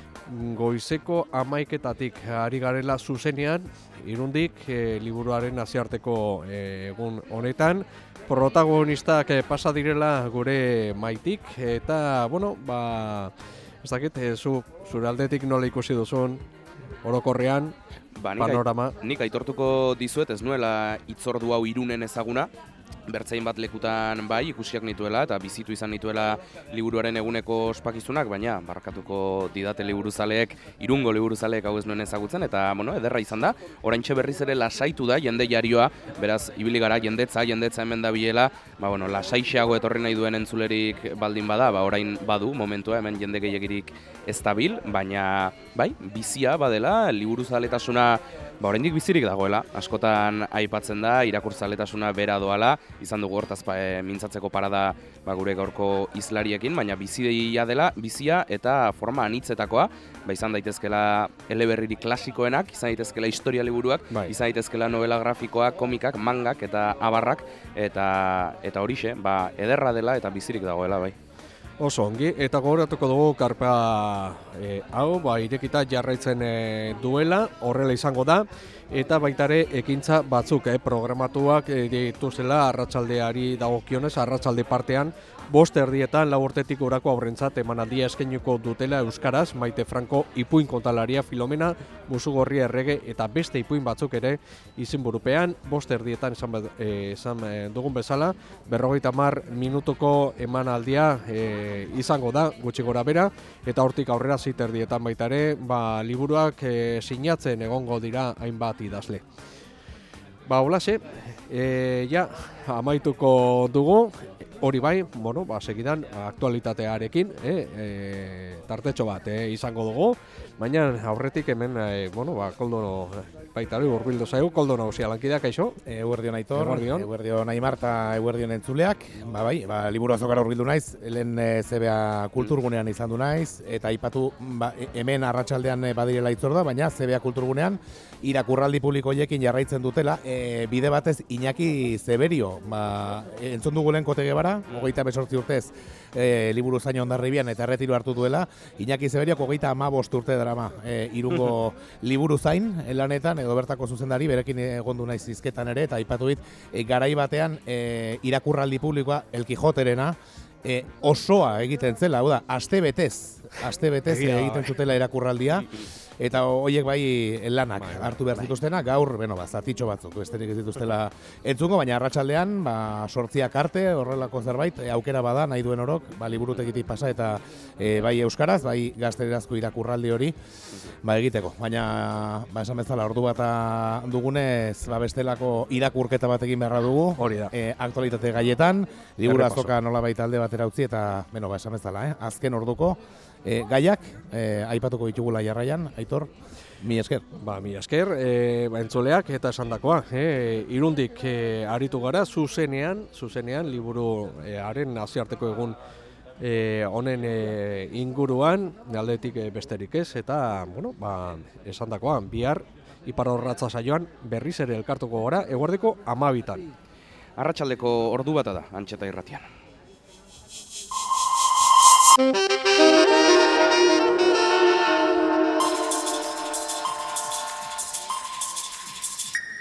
goizeko hamaiketatik ari garela zuzenean, Irundik, e, liburuaren nazioarteko e, egun honetan, protagonistak e, pasa direla gure Maitik, eta, bueno, ba, ez dakit, e, zu, zure aldetik nola ikusi duzun, orokorrean, ba, nik panorama. Ait, nik aitortuko dizuet, ez nuela hitzordu hau Irunen ezaguna, bertzein bat lekutan bai ikusiak nituela eta bizitu izan nituela liburuaren eguneko ospakizunak, baina barkatuko didate liburuzaleek, Irungo liburuzaleek hau ez nuen ezagutzen, eta bueno, ederra izan da. Oraintxe berriz ere lasaitu da jende jarioa, beraz ibili gara jendetza, jendetza hemen da biela, ba bueno, lasaixeago etorri nahi duen entzulerik baldin bada, ba orain badu momentua hemen jende gehiegirik ez dabil, baina bai, bizia badela, liburuzaletasuna ba, oraindik bizirik dagoela. Askotan aipatzen da, irakurtzaletasuna bera doala, izan dugu hortaz pa, e, mintzatzeko parada ba, gure gaurko hizlariekin, baina bizia dela, bizia eta forma anitzetakoa, ba, izan daitezkela eleberririk klasikoenak, izan daitezkela historia liburuak, bai. Izan daitezkela novela grafikoak, komikak, mangak eta abarrak, eta eta horixe, ba, ederra dela eta bizirik dagoela, bai. Oso ongi, eta gogoratuko dugu karpa e, hau, ba, irekita jarraitzen e, duela, horrela izango da, eta baitare ekintza batzuk eh, programatuak e, dituzela arratsaldeari dagokionez, arratsalde partean, bost erdietan lau urtetik gorako aurrentzat emanaldia eskainiko dutela euskaraz, Maite Franco ipuin kontalaria Filomena, Musugorri errege eta beste ipuin batzuk ere izenburupean, bost erdietan esan, e, esan dugun bezala, berrogeita hamar minutuko emanaldia e, izango da, gutxi gora bera, eta hortik aurrera zit erdietan baita ere, ba, liburuak e, sinatzen egongo dira hainbat idazle. Ba, holaxe, e, ja, amaituko dugu, hori bai, bueno, ba, segidan aktualitatearekin, eh, e, tartetxo bat eh, izango dugu, baina aurretik hemen, e, bueno, ba, koldo baita hori urbildu zaigu, koldo nagusia lankideak, kaixo? Eguerdion Aitor, eguerdion, eguerdion Aimar eta eguerdion entzuleak, ba bai, ba, liburu azokara urbildu naiz, lehen e, Z B A kulturgunean izan du naiz, eta aipatu ba, hemen arratsaldean badirela itzorda, baina Z B A kulturgunean irakurraldi publiko hiekin jarraitzen dutela, e, bide batez Iñaki Zeberio, ba, entzun dugu lehen Kote Gebara, hogeita besortzi urtez e, liburu zaino ondarribian eta erretiro hartu duela, Iñaki Zeberiak hogeita hamabost urte darama e, irungo liburu zain lanetan, edo bertako zuzendari, berekin egondu naiz hizketan ere, eta aipatu dit, e, garai batean e, irakurraldi publikoa, El Quijoterena, e, osoa egiten zela, hau da, aste betez, aste betez egiten zutela irakurraldia, eta horiek bai lanak bai, hartu behar zituztenak, gaur, bueno, ba, zatitxo batzuk, besterik ez dituztela entzungo, baina arratsaldean, ba, sortziak arte, horrelako zerbait, e, aukera bada, nahi duen orok, ba, liburutegitik pasa, eta e, bai euskaraz, bai gaztelerazko irakurraldi hori, ba, egiteko. Baina, ba, esan bezala, ordu bat dugunez, ba, bestelako irakurketa bat egin beharra dugu, hori da. E, aktualitate gaietan, liburu azoka nolabait alde batera utzi, eta, bueno, ba, esan bezala, eh? Azken orduko, E, gaiak, e, aipatuko ditugula jarraian, Aitor, mi esker. Ba, mi esker, e, ba, entzoleak eta esandakoa, e, irundik e, aritu gara, zuzenean, zuzenean, liburu e, haren nazioarteko egun e, honen e, inguruan, aldetik e, besterik ez, eta, bueno, ba, esandakoa, bihar, ipar horratza saioan, berriz ere elkartuko gara, eguerdeko amabitan. Arratsaldeko ordu bata da, Antxeta Irratian. Thank you.